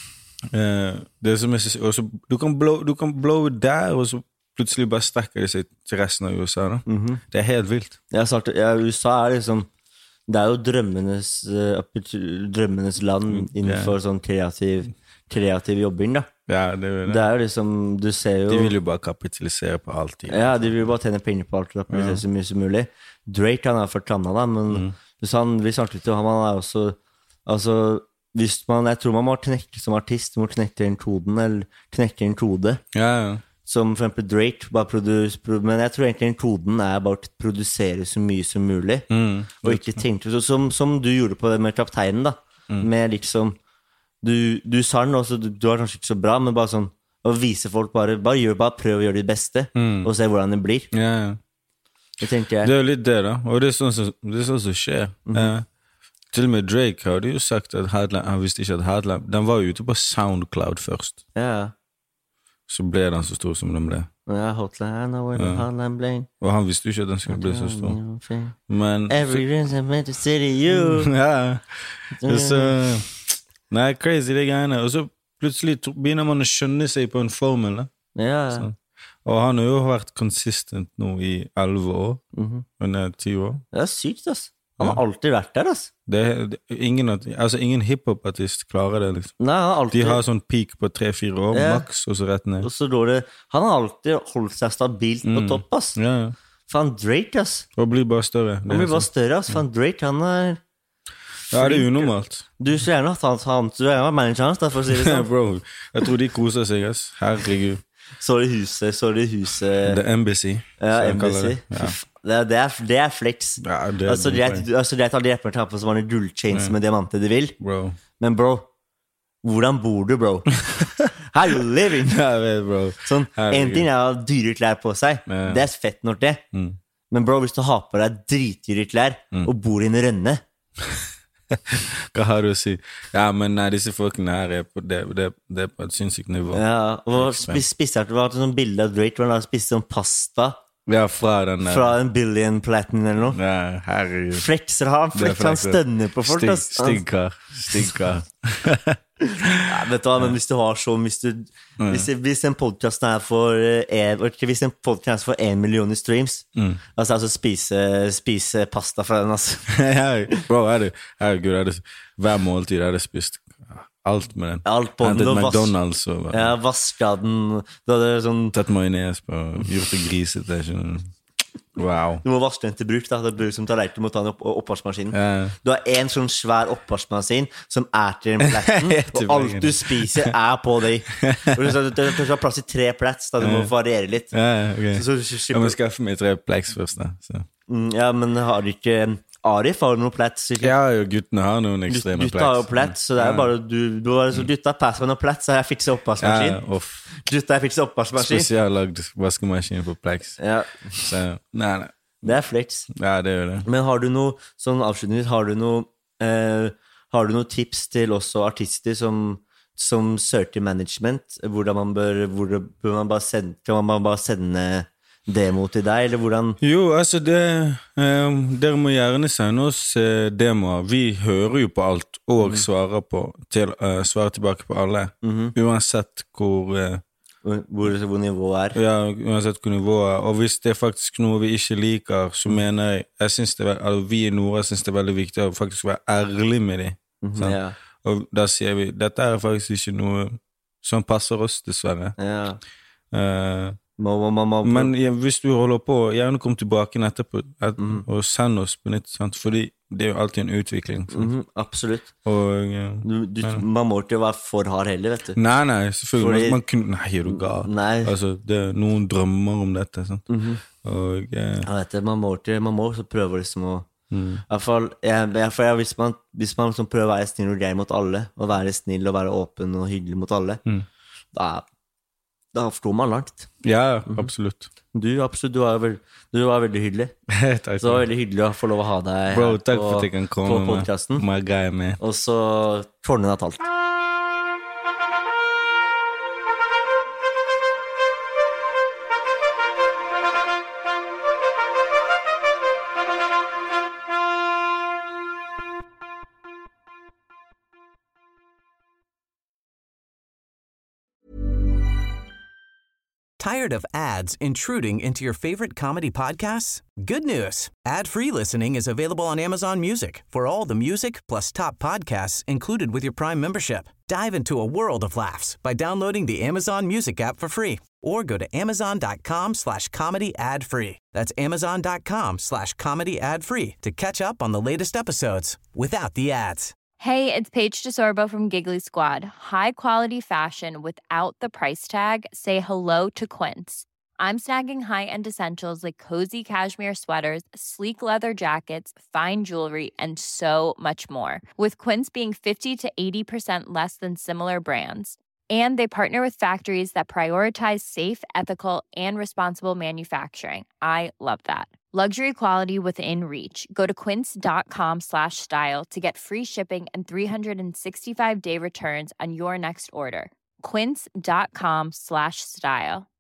eh, det som jeg synes, og så, du kan blow, du kan blow der, og så plutselig bare strekker det seg til resten av U S A. Da. Mhm. Det er helt vilt. Jeg har sagt, ja, U S A er liksom det er jo drømmenes, uh, opportu- drømmenes land innenfor sånn kreativ, kreativ jobbing, da. Ja, det er jo det. Det er jo liksom, du ser jo... De vil jo bare kapitalisere på alt. De. Ja, de vil jo bare tjene penger på alt, og kapitalisere så mye som mulig. Drake, han er for tanna, da, men Mm. hvis han, vi snakket jo, han er også, altså, hvis man, jeg tror man må knekke som artist, du må knekke en koden, eller knekke en kode. Ja, ja. Som for eksempel Drake, bare produs, pro, men jeg tror egentlig en koden er bare å produsere så mye som mulig, Mm. og ikke tenke, så, som, som du gjorde på det med Kapteinen, da, Mm. med liksom, du, du sa den også, du, du var kanskje ikke så bra, men bare sånn, å vise folk bare, bare, gjør, bare prøv å gjøre det beste, Mm. og se hvordan det blir. Ja, ja. Det tenker jeg. Det er jo litt det, da. Og det er sånn som, det er sånn som skjer. Mhm. eh, til og med Drake hadde jo sagt at Headline, han visste ikke at Headline, den var jo ute på SoundCloud først. Ja, Så ble den så stor som den ble. ja, Hotline, I know Ja. Hotline Blaine. Og han visste jo ikke at den skulle bli så stor. Men Every reason meant to city you. ja. Så, nei, crazy det greiene. Og så plutselig tro- begynner man å skjønne seg på en formel. Da. Ja, Så. Og han har jo vært consistent nå i elleve år. Mhm. Under ti år. det er sykt, ass. Han har Ja. alltid vært der, ass. Det, det, ingen, at- altså, ingen hiphop-artist klarer det, liksom. Nei, han har De alltid... har sånn peak på tre-fire år, Ja. maks, og så rett ned. Og så går det... Han har alltid holdt seg stabilt på Mm. topp, ass. Ja, ja. Faen, Drake, ass. Og blir bare større. Han blir bare større, ass. Faen, Drake, han er... Ja, det er unormalt. Du skulle gjerne hatt han, han du er gjerne manageren hans, da, for å si det sånn. Bro, jeg tror de koser seg, ass. Herregud. Så det huset, så det huset... The Embassy. Ja, som jeg kaller Embassy. det. Ja. Det, er, det, er, det er flex. Ja, det er altså, greit, dritbra. du- altså, greit alle rapperne tar på så mange gullchains Ja. med diamanter de vil, Bro. men bro, hvordan bor du, bro? How you living? Jeg vet, bro. Sånn, en Herregud. ting er å ha dyre klær på seg, Ja. det er fett nok det. Mm. Men bro, hvis du har på deg dritdyre klær Mm. og bor i en rønne, Hva har du å si? Ja, men nei, disse folkene her er på, det, det, det er på et sinnssykt nivå. ja, og spis, spiste det var et sånt bilde av Drake hvor han spiste sånn pasta Ja, fra den der. fra en billion platinum eller noe. Ja, herregud. Flexer han, Det er flexer han flexer. stønner på folk. Stygg, ass. Han- stygg kar. Stygg kar. Ja, vet du hva, men hvis du har så hvis, du, hvis, hvis en podcast er for eh, en, ok, Hvis en podcast får en million i streams, Mm. altså, altså spise, spise pasta fra den, altså. Ja, bro, er det, herregud, er det, hver måltid er det spist alt med den. Alt på den, Hentet og vas- McDonalds og bare Ja, vaska den. Du hadde sånn tatt majones på, gjort det grisete. skjønner du. Wow. Du må vaske den til bruk, da. Det blir som tallerken, du må ta den opp, oppvaskmaskinen. Ja. Du har en sånn svær oppvaskmaskin som er til den platten, Til og alt veggen. du spiser er på det. Og Du du- du har plass til tre plats, da du må variere litt. Ja, ok. Så, så, så, Jeg må skaffe meg tre plex først, da. Så. Mm, ja, men har du ikke Arif har jo noe plats. Ikke? Ja, jo, guttene har noen Gut- ekstreme plex. Gutta har jo plats, så det er Ja. bare du, du har, så Gutta passer med noe plats, så jeg fikser oppvaskmaskin. Ja, off. Gutta, jeg fikser oppvaskmaskin. Spesiallagd vaskemaskin for plex. Ja, Så, nei, nei. det er flex. Ja, det er jo det. Men har du noe sånn avslutningsvis, har du noe eh, Har du noe tips til også artister som som søker til management? Hvordan man bør, hvor, bør man bare sende, kan man bare sende demo til deg, eller hvordan? Jo, altså det ehm, dere må gjerne sende oss eh, demoer. Vi hører jo på alt og svarer, på, til, eh, svarer tilbake på alle. Mhm. Uansett hvor eh, Hvor, hvor nivået er? Ja, uansett hvor nivået er. Og hvis det er faktisk noe vi ikke liker, så mener jeg Jeg synes det er, vel- altså, vi i Nora syns det er veldig viktig å faktisk være ærlig med dem. Mhm, ja. Og da sier vi dette er faktisk ikke noe som passer oss, dessverre. Ja. Eh, Må, må, må, må, men ja, hvis du holder på, gjerne kom tilbake etterpå et, Mhm. og send oss på nytt, sant? Fordi det er jo alltid en utvikling. Sant? Mhm, absolutt. Og eh, Du, du, ja. man må ikke være for hard heller, vet du. Nei, nei, selvfølgelig. Fordi- Man, man kunne, nei, er du gal? Nei. Altså, det er noen drømmer om dette, sant? Mhm. Og eh, Ja, vet du, man må ikke Man må også prøve liksom å Mm. I hvert fall, jeg, jeg, for jeg, hvis man, hvis man liksom prøver å være snill og grei mot alle, og være snill og være åpen og hyggelig mot alle, mm. da, da får man langt. Ja, absolutt. Mm. Du, absolutt, du var, veld, du var veldig hyggelig. Så det var veldig hyggelig å få lov å ha deg Bro, her takk på, for at jeg kan komme på podcasten. My guy, man. Og så tårnen har talt. Tired of ads intruding into your favorite comedy podcasts? Good news. Ad-free listening is available on Amazon Music for all the music plus top podcasts included with your Prime membership. Dive into a world of laughs by downloading the Amazon Music app for free or go to amazon.com slash comedy ad free. That's amazon.com slash comedy ad free to catch up on the latest episodes without the ads. Hey, it's Paige DeSorbo from Giggly Squad. High quality fashion without the price tag. Say hello to Quince. I'm snagging high-end essentials like cozy cashmere sweaters, sleek leather jackets, fine jewelry, and so much more. With Quince being fifty to eighty percent less than similar brands. And they partner with factories that prioritize safe, ethical, and responsible manufacturing. I love that. Luxury quality within reach. Go to quince.com slash style to get free shipping and three sixty-five day returns on your next order. Quince.com slash style.